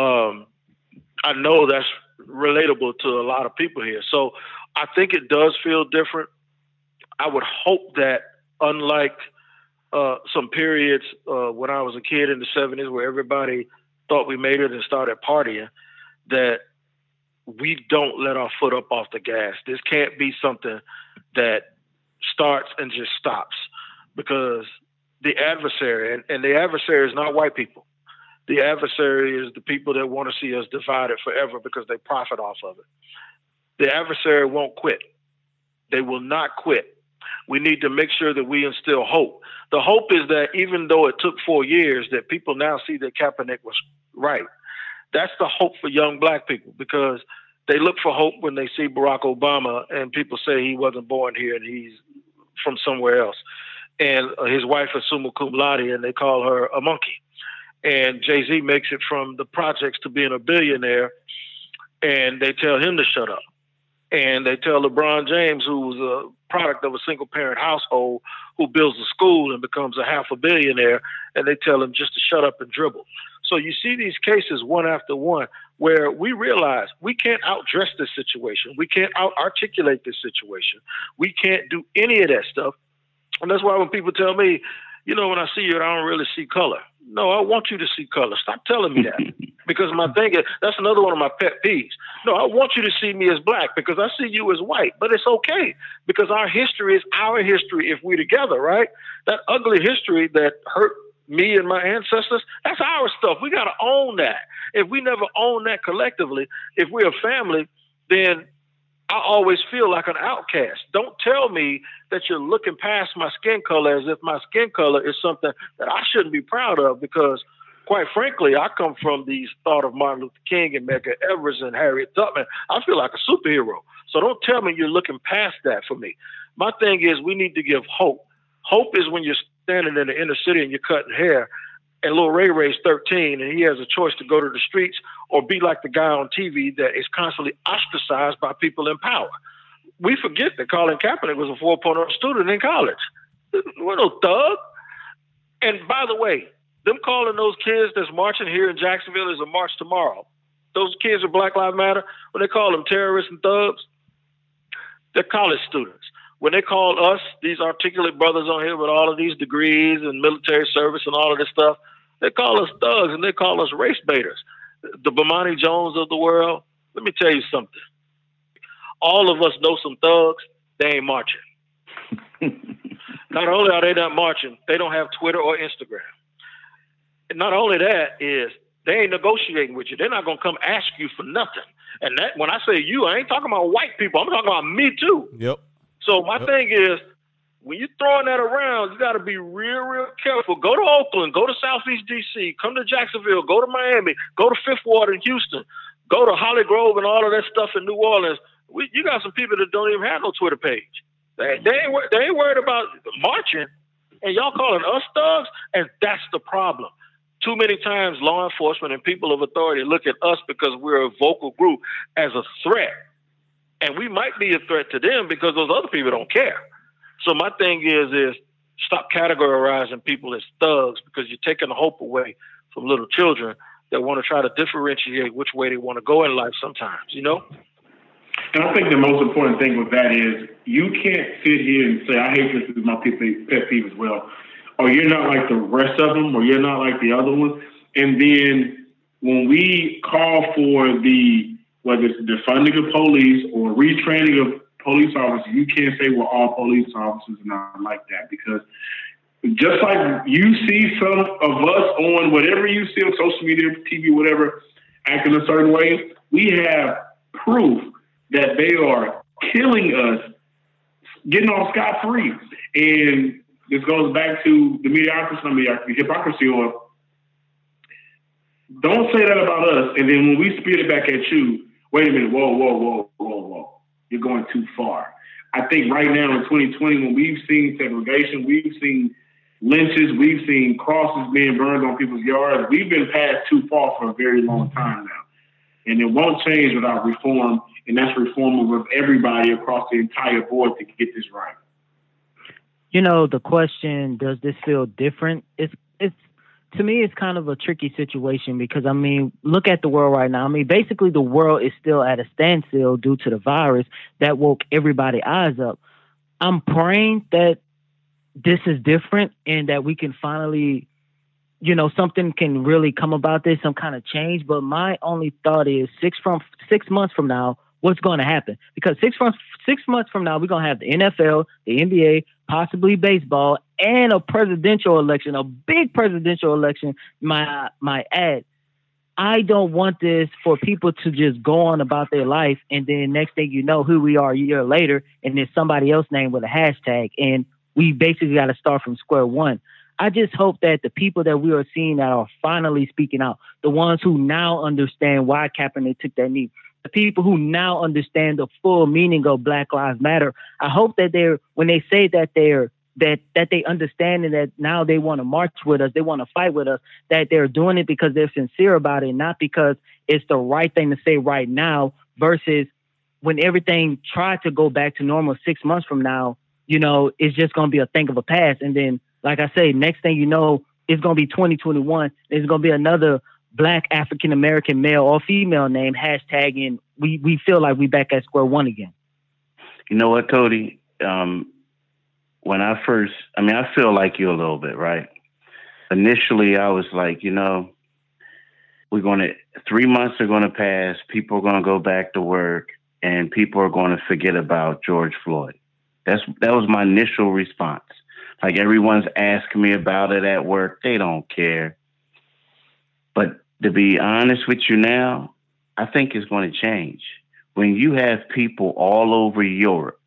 I know that's relatable to a lot of people here. So I think it does feel different. I would hope that unlike some periods when I was a kid in the 70s where everybody thought we made it and started partying, that we don't let our foot up off the gas. This can't be something that starts and just stops because the adversary, and the adversary is not white people. The adversary is the people that want to see us divided forever because they profit off of it. The adversary won't quit. They will not quit. We need to make sure that we instill hope. The hope is that even though it took 4 years, that people now see that Kaepernick was right. That's the hope for young Black people because they look for hope when they see Barack Obama and people say he wasn't born here and he's from somewhere else. And his wife is summa cum laude and they call her a monkey. And Jay-Z makes it from the projects to being a billionaire and they tell him to shut up. And they tell LeBron James, who was a product of a single parent household, who builds a school and becomes a half a billionaire, and they tell him just to shut up and dribble. So you see these cases one after one where we realize we can't outdress this situation. We can't out-articulate this situation. We can't do any of that stuff. And that's why when people tell me, when I see you, I don't really see color. No, I want you to see color. Stop telling me that. Because my thing is, that's another one of my pet peeves. No, I want you to see me as Black because I see you as white. But it's okay because our history is our history if we're together, right? That ugly history that hurt me and my ancestors, that's our stuff. We got to own that. If we never own that collectively, if we're a family, then I always feel like an outcast. Don't tell me that you're looking past my skin color as if my skin color is something that I shouldn't be proud of, because quite frankly, I come from the thought of Martin Luther King and Medgar Evers and Harriet Tubman. I feel like a superhero. So don't tell me you're looking past that for me. My thing is, we need to give hope. Hope is when you're standing in the inner city and you're cutting hair, and Lil Ray Ray's 13 and he has a choice to go to the streets or be like the guy on TV that is constantly ostracized by people in power. We forget that Colin Kaepernick was a 4.0 student in college. We're no thug. And by the way, them calling those kids that's marching here in Jacksonville is a march tomorrow. Those kids are Black Lives Matter. When they call them terrorists and thugs, they're college students. When they call us, these articulate brothers on here with all of these degrees and military service and all of this stuff, they call us thugs and they call us race baiters. The Bomani Jones of the world, let me tell you something. All of us know some thugs, they ain't marching. Not only are they not marching, they don't have Twitter or Instagram. And not only that is, they ain't negotiating with you. They're not going to come ask you for nothing. And that, when I say you, I ain't talking about white people. I'm talking about me too. Yep. So my thing is, when you're throwing that around, you got to be real careful. Go to Oakland, go to Southeast DC, come to Jacksonville, go to Miami, go to Fifth Ward in Houston, go to Holly Grove and all of that stuff in New Orleans. You got some people that don't even have no Twitter page. They ain't worried about marching, and y'all calling us thugs, and that's the problem. Too many times law enforcement and people of authority look at us because we're a vocal group as a threat. And we might be a threat to them because those other people don't care. So my thing is stop categorizing people as thugs, because you're taking the hope away from little children that want to try to differentiate which way they want to go in life sometimes, you know? And I think the most important thing with that is you can't sit here and say, I hate this, is my pet peeve as well, or you're not like the rest of them, or you're not like the other ones. And then when we call for whether it's defunding of police or retraining of police officers, you can't say, well, all police officers are not like that, because just like you see some of us on whatever you see on social media, TV, whatever, acting a certain way, we have proof that they are killing us, getting off scot-free. And this goes back to the hypocrisy, or don't say that about us, and then when we spit it back at you, wait a minute, whoa. You're going too far. I think right now in 2020, when we've seen segregation, we've seen lynches, we've seen crosses being burned on people's yards, we've been past too far for a very long time now. And it won't change without reform, and that's reform of everybody across the entire board to get this right. You know, the question, does this feel different? It's to me, it's kind of a tricky situation, because, I mean, look at the world right now. I mean, basically the world is still at a standstill due to the virus that woke everybody's eyes up. I'm praying that this is different and that we can finally, you know, something can really come about this, some kind of change. But my only thought is 6 months from now, what's going to happen? Because 6 months from now, we're going to have the NFL, the NBA, possibly baseball, and a presidential election, a big presidential election, my ad. I don't want this for people to just go on about their life, and then next thing you know, who we are a year later, and there's somebody else named with a hashtag, and we basically got to start from square one. I just hope that the people that we are seeing that are finally speaking out, the ones who now understand why Kaepernick took that knee, the people who now understand the full meaning of Black Lives Matter, I hope that when they say that they understand and that now they want to march with us, they want to fight with us, that they're doing it because they're sincere about it, not because it's the right thing to say right now, versus when everything tried to go back to normal 6 months from now, you know, it's just going to be a thing of a past. And then, like I say, next thing you know, it's going to be 2021. There's going to be another Black African-American male or female name hashtag, and we feel like we back at square one again. You know what, Cody? When I feel like you a little bit, right? Initially, I was like, you know, 3 months are going to pass, people are going to go back to work, and people are going to forget about George Floyd. That was my initial response. Like, everyone's asking me about it at work. They don't care. But to be honest with you now, I think it's going to change. when you have people all over Europe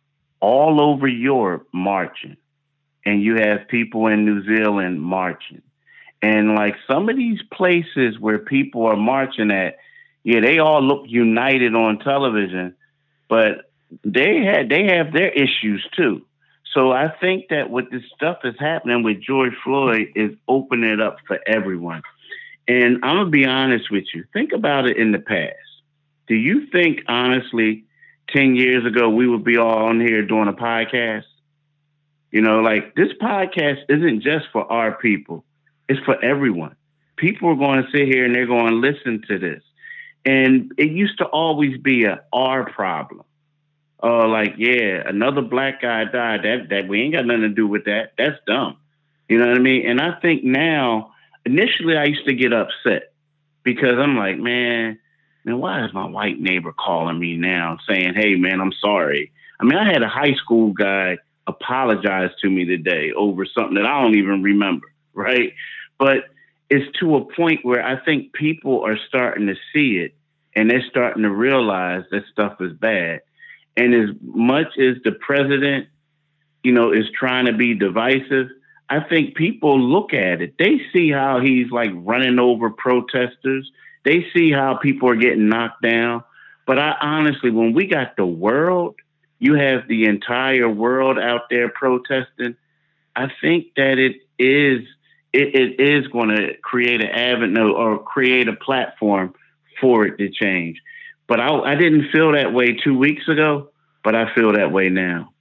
marching, and you have people in New Zealand marching, and like some of these places where people are marching at, yeah, they all look united on television, but they have their issues too. So I think that what this stuff is happening with George Floyd is opening it up for everyone. And I'm going to be honest with you. Think about it in the past. Do you think, honestly, 10 years ago, we would be all on here doing a podcast? You know, like, this podcast isn't just for our people. It's for everyone. People are going to sit here and they're going to listen to this. And it used to always be our problem. Like, yeah, another black guy died. That we ain't got nothing to do with that. That's dumb. You know what I mean? And I think now, initially I used to get upset because I'm like, man, why is my white neighbor calling me now saying, hey, man, I'm sorry. I mean, I had a high school guy apologize to me today over something that I don't even remember, right? But it's to a point where I think people are starting to see it and they're starting to realize that stuff is bad. And as much as the president, you know, is trying to be divisive, I think people look at it. They see how he's like running over protesters. They see how people are getting knocked down. But I honestly, when we got the world, you have the entire world out there protesting. I think that it is going to create an avenue or create a platform for it to change. But I didn't feel that way 2 weeks ago, but I feel that way now.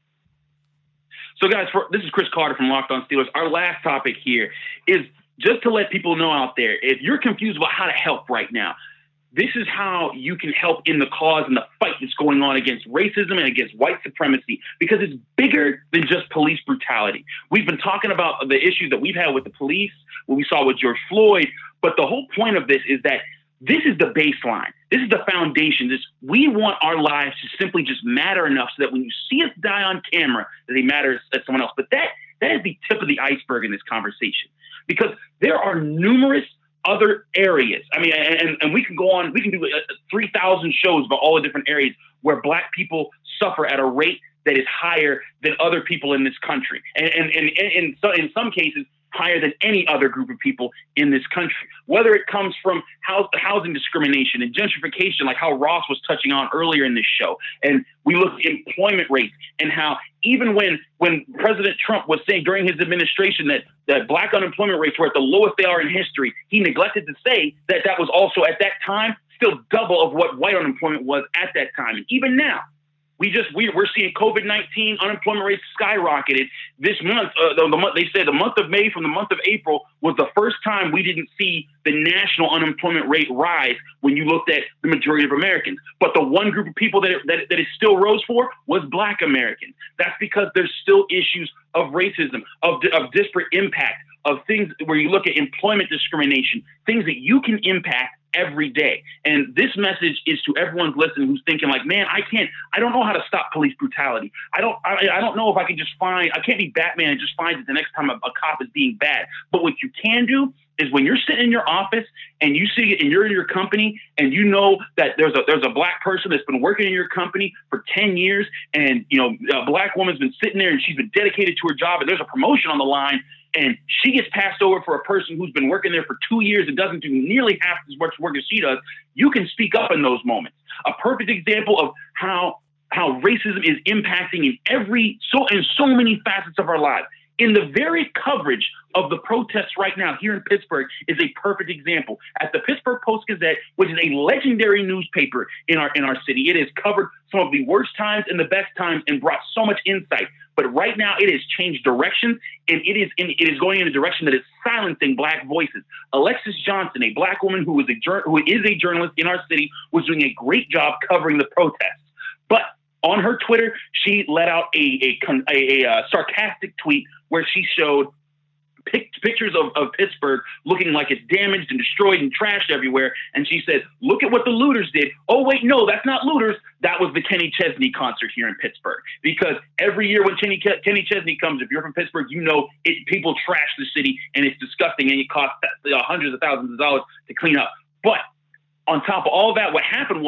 So, guys, this is Chris Carter from Locked On Steelers. Our last topic here is just to let people know out there, if you're confused about how to help right now, this is how you can help in the cause and the fight that's going on against racism and against white supremacy, because it's bigger than just police brutality. We've been talking about the issues that we've had with the police, what we saw with George Floyd, but the whole point of this is that this is the baseline. This is the foundation. We want our lives to simply just matter enough so that when you see us die on camera, that they matter to someone else. But that is the tip of the iceberg in this conversation, because there are numerous other areas. I mean, and we can go on, we can do 3,000 shows about all the different areas where black people suffer at a rate that is higher than other people in this country. And in some cases, higher than any other group of people in this country, whether it comes from housing discrimination and gentrification, like how Ross was touching on earlier in this show. And we look at employment rates and how even when President Trump was saying during his administration that black unemployment rates were at the lowest they are in history, he neglected to say that was also at that time still double of what white unemployment was at that time. And even now, we're seeing COVID-19 unemployment rates skyrocketed this month. They said the month of May from the month of April was the first time we didn't see the national unemployment rate rise when you looked at the majority of Americans. But the one group of people that it still rose for was black Americans. That's because there's still issues of racism, of disparate impact, of things where you look at employment discrimination, things that you can impact every day. And this message is to everyone listening who's thinking like, man, I don't know how to stop police brutality. I don't know if I can't be Batman and just find it the next time a cop is being bad. But what you can do is when you're sitting in your office and you see it and you're in your company and you know that there's a black person that's been working in your company for 10 years and, you know, a black woman's been sitting there and she's been dedicated to her job and there's a promotion on the line, and she gets passed over for a person who's been working there for 2 years and doesn't do nearly half as much work as she does, you can speak up in those moments. A perfect example of how racism is impacting in so many facets of our lives. In the very coverage of the protests right now here in Pittsburgh is a perfect example. At the Pittsburgh Post-Gazette, which is a legendary newspaper in our city, it has covered some of the worst times and the best times and brought so much insight. But right now it has changed direction, and it is going in a direction that is silencing black voices. Alexis Johnson, a black woman who is a journalist in our city, was doing a great job covering the protests. But on her Twitter, she let out a sarcastic tweet where she showed pictures of Pittsburgh looking like it's damaged and destroyed and trashed everywhere. And she said, look at what the looters did. Oh, wait, no, that's not looters. That was the Kenny Chesney concert here in Pittsburgh. Because every year when Kenny Chesney comes, if you're from Pittsburgh, you know people trash the city and it's disgusting and it costs hundreds of thousands of dollars to clean up. But on top of all that, what happened was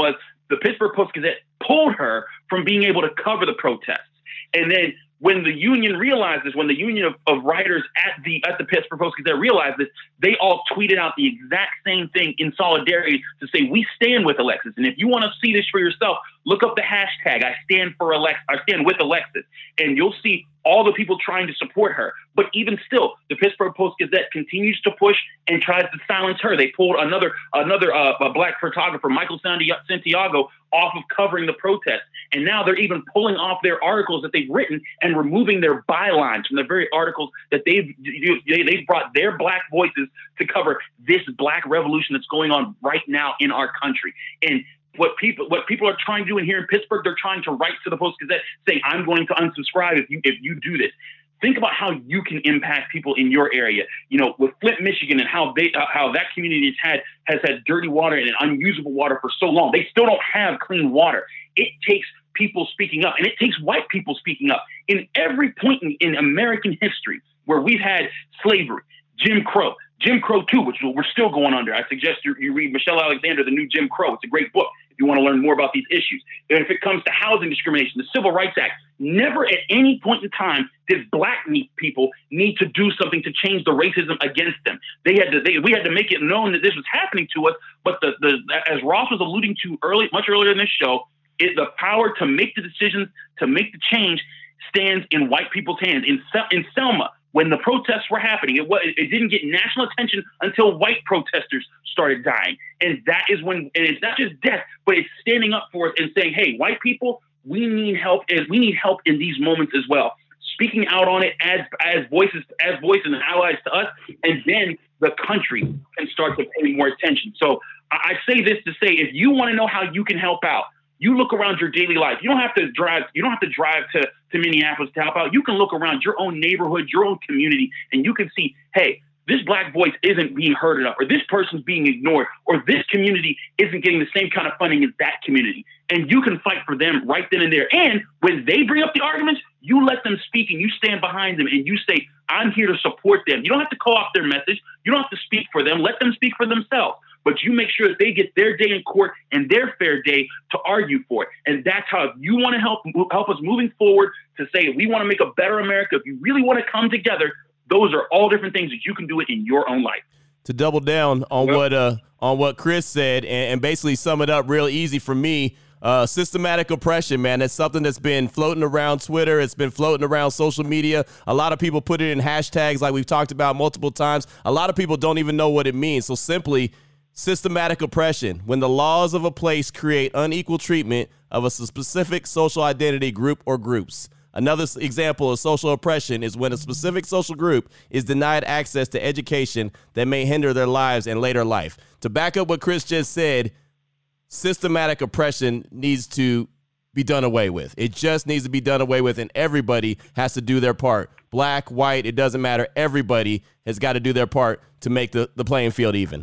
the Pittsburgh Post-Gazette pulled her from being able to cover the protests. And then when the union realized this, when the union of writers at the Pittsburgh Post-Gazette realized this, they all tweeted out the exact same thing in solidarity to say, we stand with Alexis. And if you want to see this for yourself, look up the hashtag, I stand with Alexis. And you'll see all the people trying to support her. But even still, the Pittsburgh Post-Gazette continues to push and tries to silence her. They pulled another black photographer, Michael Santiago, off of covering the protest. And now they're even pulling off their articles that they've written and removing their bylines from the very articles that they've brought their black voices to cover this black revolution that's going on right now in our country. And what people are trying to do in here in Pittsburgh, they're trying to write to the Post-Gazette saying, I'm going to unsubscribe if you do this. Think about how you can impact people in your area. With Flint, Michigan, and how that community has had dirty water and unusable water for so long. They still don't have clean water. It takes people speaking up, and it takes white people speaking up. In every point in American history where we've had slavery, Jim Crow 2, which we're still going under. I suggest you read Michelle Alexander, The New Jim Crow. It's a great book if you want to learn more about these issues. And if it comes to housing discrimination, the Civil Rights Act, never at any point in time did black people need to do something to change the racism against them. We had to make it known that this was happening to us. But as Ross was alluding to much earlier in this show, the power to make the decisions, to make the change, stands in white people's hands. In Selma, when the protests were happening, it didn't get national attention until white protesters started dying. And that is when, and it's not just death, but it's standing up for us and saying, hey, white people, we need help, and we need help in these moments as well. Speaking out on it as voices and allies to us, and then the country can start to pay more attention. So I say this to say, if you want to know how you can help out, you look around your daily life. You don't have to drive to Minneapolis to help out. You can look around your own neighborhood, your own community, and you can see, hey, this black voice isn't being heard enough, or this person's being ignored, or this community isn't getting the same kind of funding as that community. And you can fight for them right then and there. And when they bring up the arguments, you let them speak and you stand behind them and you say, I'm here to support them. You don't have to call off their message. You don't have to speak for them. Let them speak for themselves. But you make sure that they get their day in court and their fair day to argue for it. And that's how, if you want to help us moving forward to say, if we want to make a better America, if you really want to come together, those are all different things that you can do it in your own life. To double down on what Chris said and basically sum it up real easy for me, systematic oppression, man. That's something that's been floating around Twitter. It's been floating around social media. A lot of people put it in hashtags like we've talked about multiple times. A lot of people don't even know what it means. So simply, systematic oppression, when the laws of a place create unequal treatment of a specific social identity group or groups. Another example of social oppression is when a specific social group is denied access to education that may hinder their lives and later life. To back up what Chris just said, systematic oppression needs to be done away with. It just needs to be done away with, and everybody has to do their part. Black, white, it doesn't matter. Everybody has got to do their part to make the playing field even.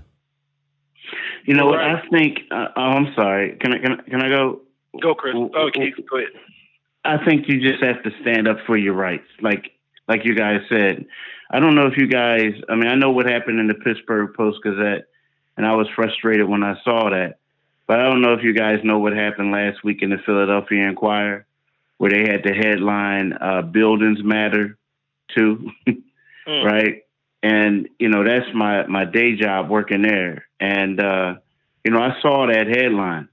You know what I think? I'm sorry. Can I go? Go, Chris. Oh, Keith, go ahead. I think you just have to stand up for your rights, like you guys said. I don't know if you guys. I mean, I know what happened in the Pittsburgh Post-Gazette, and I was frustrated when I saw that. But I don't know if you guys know what happened last week in the Philadelphia Inquirer, where they had the headline "Buildings Matter Too," right? And, you know, that's my day job working there. And, you know, I saw that headline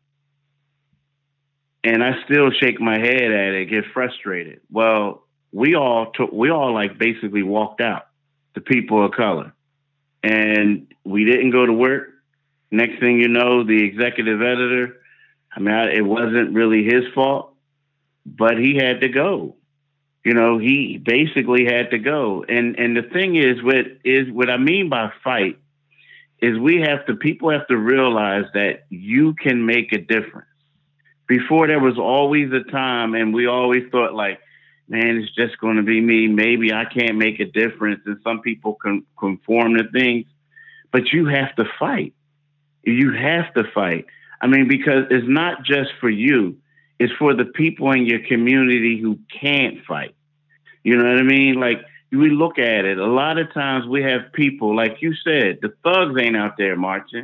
and I still shake my head at it, get frustrated. Well, we all like basically walked out, the people of color, and we didn't go to work. Next thing you know, the executive editor, I mean, it wasn't really his fault, but he had to go. You know, he basically had to go. And the thing is what I mean by fight is people have to realize that you can make a difference. Before, there was always a time, and we always thought like, man, it's just going to be me. Maybe I can't make a difference. And some people can conform to things, but you have to fight. You have to fight. I mean, because it's not just for you. It's for the people in your community who can't fight. You know what I mean? Like, we look at it. A lot of times we have people, like you said, the thugs ain't out there marching.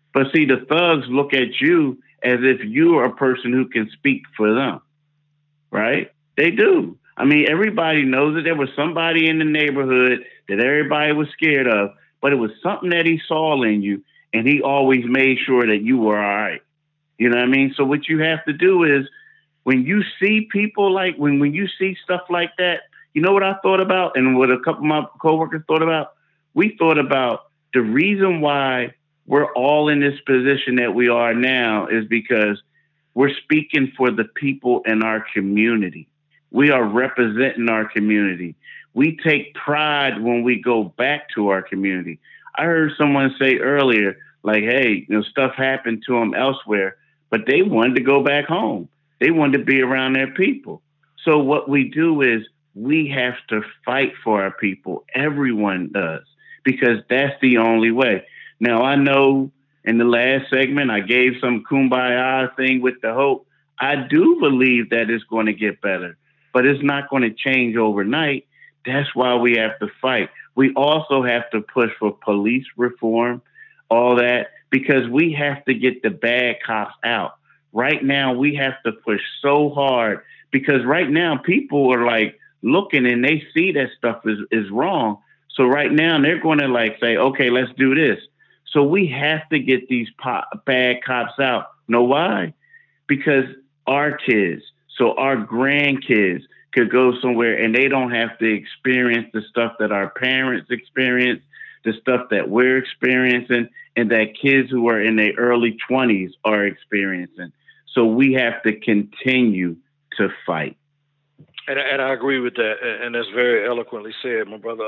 But see, the thugs look at you as if you are a person who can speak for them, right? They do. I mean, everybody knows that there was somebody in the neighborhood that everybody was scared of, but it was something that he saw in you, and he always made sure that you were all right. You know what I mean? So what you have to do is, when you see people like, when you see stuff like that, you know what I thought about, and what a couple of my coworkers thought about? We thought about the reason why we're all in this position that we are now is because we're speaking for the people in our community. We are representing our community. We take pride when we go back to our community. I heard someone say earlier, like, hey, stuff happened to them elsewhere, but they wanted to go back home. They wanted to be around their people. So what we do is we have to fight for our people. Everyone does, because that's the only way. Now, I know in the last segment, I gave some kumbaya thing with the hope. I do believe that it's going to get better, but it's not going to change overnight. That's why we have to fight. We also have to push for police reform, all that, because we have to get the bad cops out. Right now, we have to push so hard, because right now people are like looking and they see that stuff is wrong. So right now they're going to like say, okay, let's do this. So we have to get these bad cops out. Know why? Because our kids, so our grandkids could go somewhere and they don't have to experience the stuff that our parents experience, the stuff that we're experiencing, and that kids who are in their early 20s are experiencing. So we have to continue to fight. And I agree with that, and that's very eloquently said, my brother.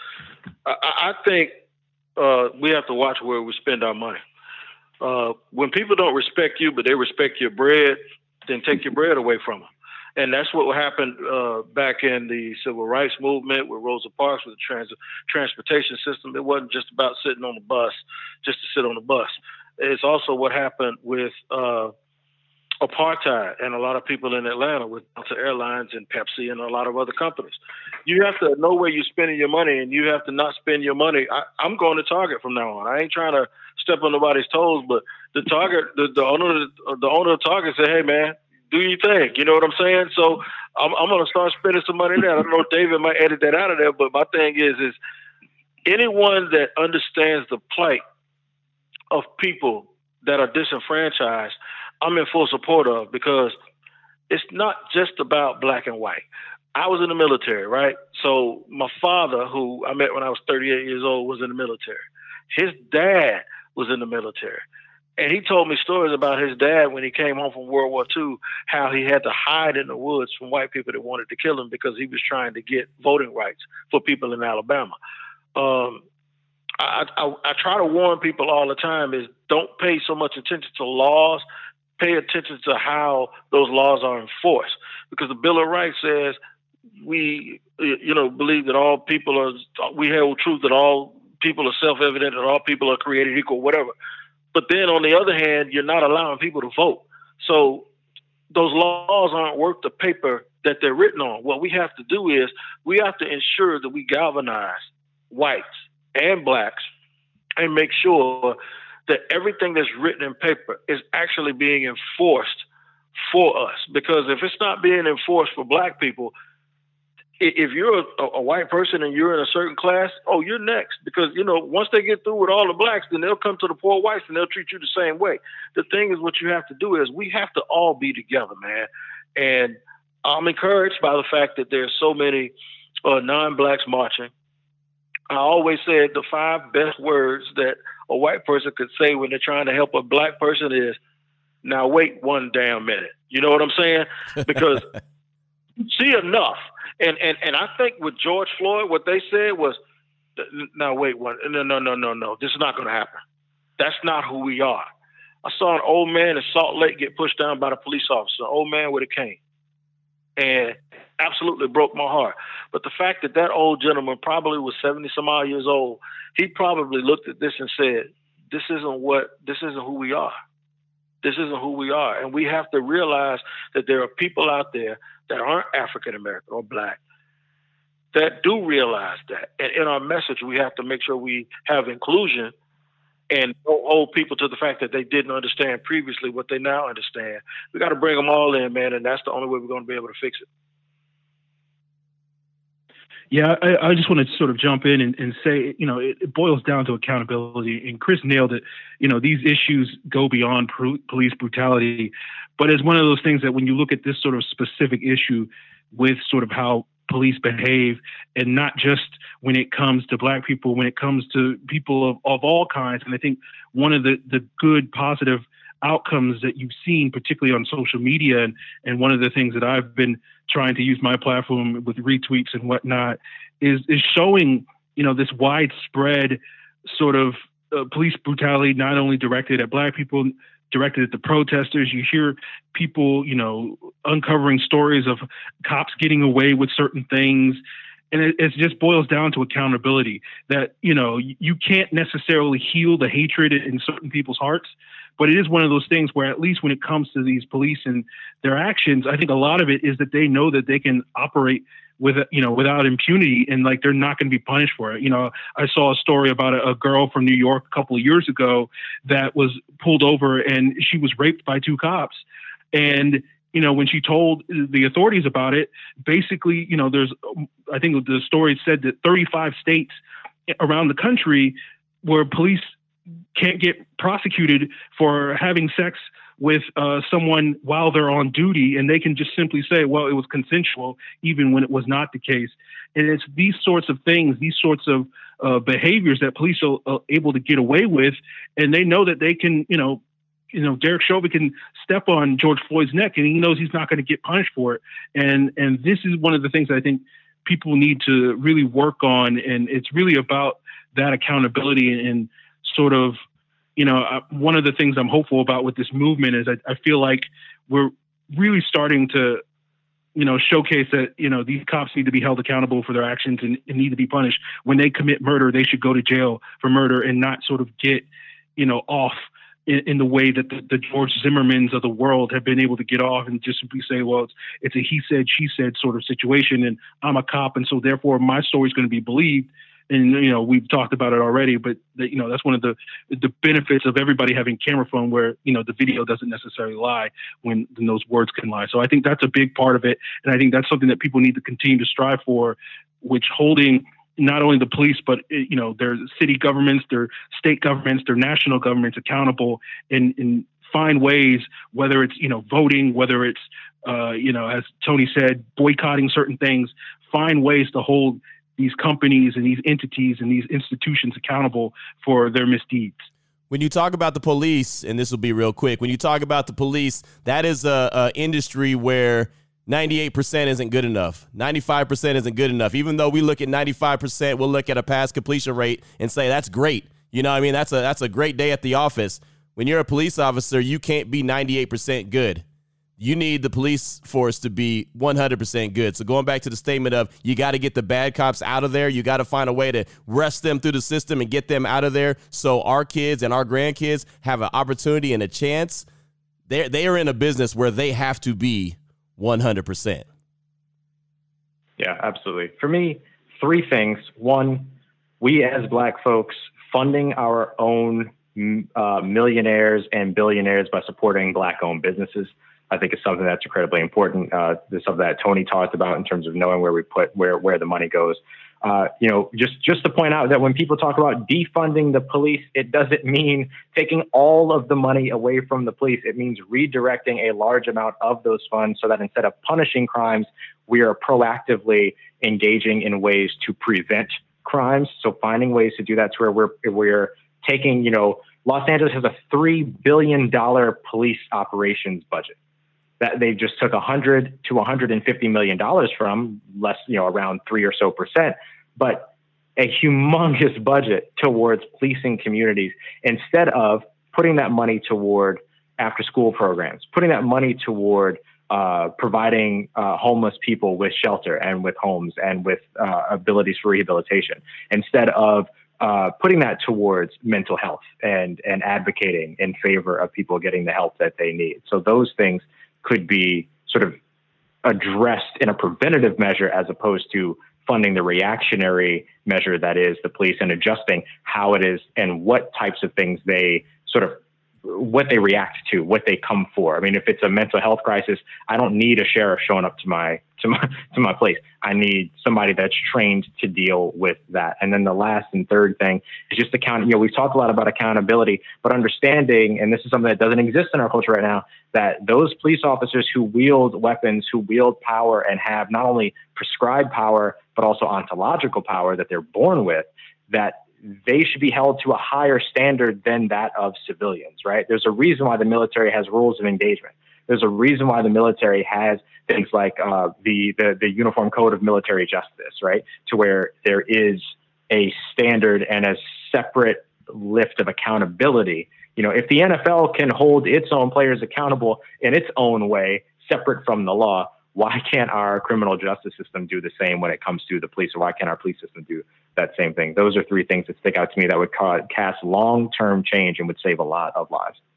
I think we have to watch where we spend our money. When people don't respect you, but they respect your bread, then take your bread away from them. And that's what happened back in the civil rights movement with Rosa Parks, with the transportation system. It wasn't just about sitting on the bus, just to sit on the bus. It's also what happened with apartheid and a lot of people in Atlanta with Delta Airlines and Pepsi and a lot of other companies. You have to know where you're spending your money, and you have to not spend your money. I'm going to Target from now on. I ain't trying to step on nobody's toes, but the Target, the owner of Target said, hey man, do your thing. You know what I'm saying? So I'm going to start spending some money there. I don't know if David might edit that out of there, but my thing is anyone that understands the plight of people that are disenfranchised, I'm in full support of, because it's not just about black and white. I was in the military, right? So my father, who I met when I was 38 years old, was in the military. His dad was in the military. And he told me stories about his dad when he came home from World War II, how he had to hide in the woods from white people that wanted to kill him because he was trying to get voting rights for people in Alabama. I try to warn people all the time is don't pay so much attention to laws. Pay attention to how those laws are enforced, because the Bill of Rights says we, believe that all people we hold truth that all people are self-evident and all people are created equal, whatever. But then on the other hand, you're not allowing people to vote. So those laws aren't worth the paper that they're written on. What we have to do is we have to ensure that we galvanize whites and blacks and make sure that everything that's written in paper is actually being enforced for us. Because if it's not being enforced for black people, if you're a white person and you're in a certain class, oh, you're next. Because, once they get through with all the blacks, then they'll come to the poor whites and they'll treat you the same way. The thing is, what you have to do is we have to all be together, man. And I'm encouraged by the fact that there's so many non-blacks marching. I always said the 5 best words that a white person could say when they're trying to help a black person is, now wait one damn minute. You know what I'm saying? Because see enough. And I think with George Floyd, what they said was, now wait one, no. This is not going to happen. That's not who we are. I saw an old man in Salt Lake get pushed down by the police officer, an old man with a cane. And absolutely broke my heart. But the fact that old gentleman probably was 70 some odd years old, he probably looked at this and said, this isn't who we are. This isn't who we are. And we have to realize that there are people out there that aren't African American or black that do realize that. And in our message, we have to make sure we have inclusion and don't hold people to the fact that they didn't understand previously what they now understand. We got to bring them all in, man, and that's the only way we're going to be able to fix it. Yeah, I just want to sort of jump in and say, it boils down to accountability. And Chris nailed it. These issues go beyond police brutality. But it's one of those things that when you look at this sort of specific issue with sort of how police behave, and not just when it comes to Black people, when it comes to people of all kinds. And I think one of the good, positive outcomes that you've seen, particularly on social media, and one of the things that I've been trying to use my platform with retweets and whatnot is showing, this widespread sort of police brutality, not only directed at Black people, directed at the protesters. You hear people, uncovering stories of cops getting away with certain things. And it just boils down to accountability that, you can't necessarily heal the hatred in certain people's hearts. But it is one of those things where, at least when it comes to these police and their actions, I think a lot of it is that they know that they can operate without impunity, and like they're not going to be punished for it. I saw a story about a girl from New York a couple of years ago that was pulled over and she was raped by 2 cops. And when she told the authorities about it, basically, I think the story said that 35 states around the country where police can't get prosecuted for having sex with someone while they're on duty, and they can just simply say, well, it was consensual, even when it was not the case. And it's these sorts of things, these sorts of behaviors that police are able to get away with, and they know that they can, Derek Chauvin can step on George Floyd's neck, and he knows he's not going to get punished for it. And this is one of the things that I think people need to really work on, and it's really about that accountability and sort of, one of the things I'm hopeful about with this movement is I feel like we're really starting to, showcase that, these cops need to be held accountable for their actions and need to be punished. When they commit murder, they should go to jail for murder and not sort of get, off in the way that the George Zimmermans of the world have been able to get off and just simply say, well, it's a he said, she said sort of situation, and I'm a cop, and so therefore my story is going to be believed. And, we've talked about it already, but, that's one of the benefits of everybody having camera phone where, the video doesn't necessarily lie when those words can lie. So I think that's a big part of it. And I think that's something that people need to continue to strive for, which holding not only the police, but, their city governments, their state governments, their national governments accountable and find ways, whether it's, voting, whether it's, as Tony said, boycotting certain things, find ways to hold these companies and these entities and these institutions accountable for their misdeeds. When you talk about the police, and this will be real quick, when you talk about the police, that is a industry where 98% isn't good enough. 95% isn't good enough. Even though we look at 95%, we'll look at a pass completion rate and say, that's great. That's a great day at the office. When you're a police officer, you can't be 98% good. You need the police force to be 100% good. So going back to the statement of you got to get the bad cops out of there, you got to find a way to wrest them through the system and get them out of there so our kids and our grandkids have an opportunity and a chance. They are in a business where they have to be 100%. Yeah, absolutely. For me, 3 things. 1, we as Black folks funding our own millionaires and billionaires by supporting Black-owned businesses, I think is something that's incredibly important. There's something that Tony talked about in terms of knowing where we put where the money goes. Just to point out that when people talk about defunding the police, it doesn't mean taking all of the money away from the police. It means redirecting a large amount of those funds so that instead of punishing crimes, we are proactively engaging in ways to prevent crimes. So finding ways to do that to where we're taking, Los Angeles has a $3 billion police operations budget that they just took $100 to $150 million from, less, around 3% or so, but a humongous budget towards policing communities instead of putting that money toward after school programs, putting that money toward providing homeless people with shelter and with homes and with abilities for rehabilitation, instead of putting that towards mental health and advocating in favor of people getting the help that they need. So those things could be sort of addressed in a preventative measure as opposed to funding the reactionary measure that is the police and adjusting how it is and what types of things they what they react to, what they come for. I mean, if it's a mental health crisis, I don't need a sheriff showing up to my place. I need somebody that's trained to deal with that. And then the last and third thing is just we've talked a lot about accountability, but understanding, and this is something that doesn't exist in our culture right now, that those police officers who wield weapons, who wield power and have not only prescribed power, but also ontological power that they're born with, that they should be held to a higher standard than that of civilians, right? There's a reason why the military has rules of engagement. There's a reason why the military has things like the Uniform Code of Military Justice, right? To where there is a standard and a separate lift of accountability. You know, if the NFL can hold its own players accountable in its own way, separate from the law, why can't our criminal justice system do the same when it comes to the police? Or why can't our police system do that same thing? Those are three things that stick out to me that would cast long-term change and would save a lot of lives.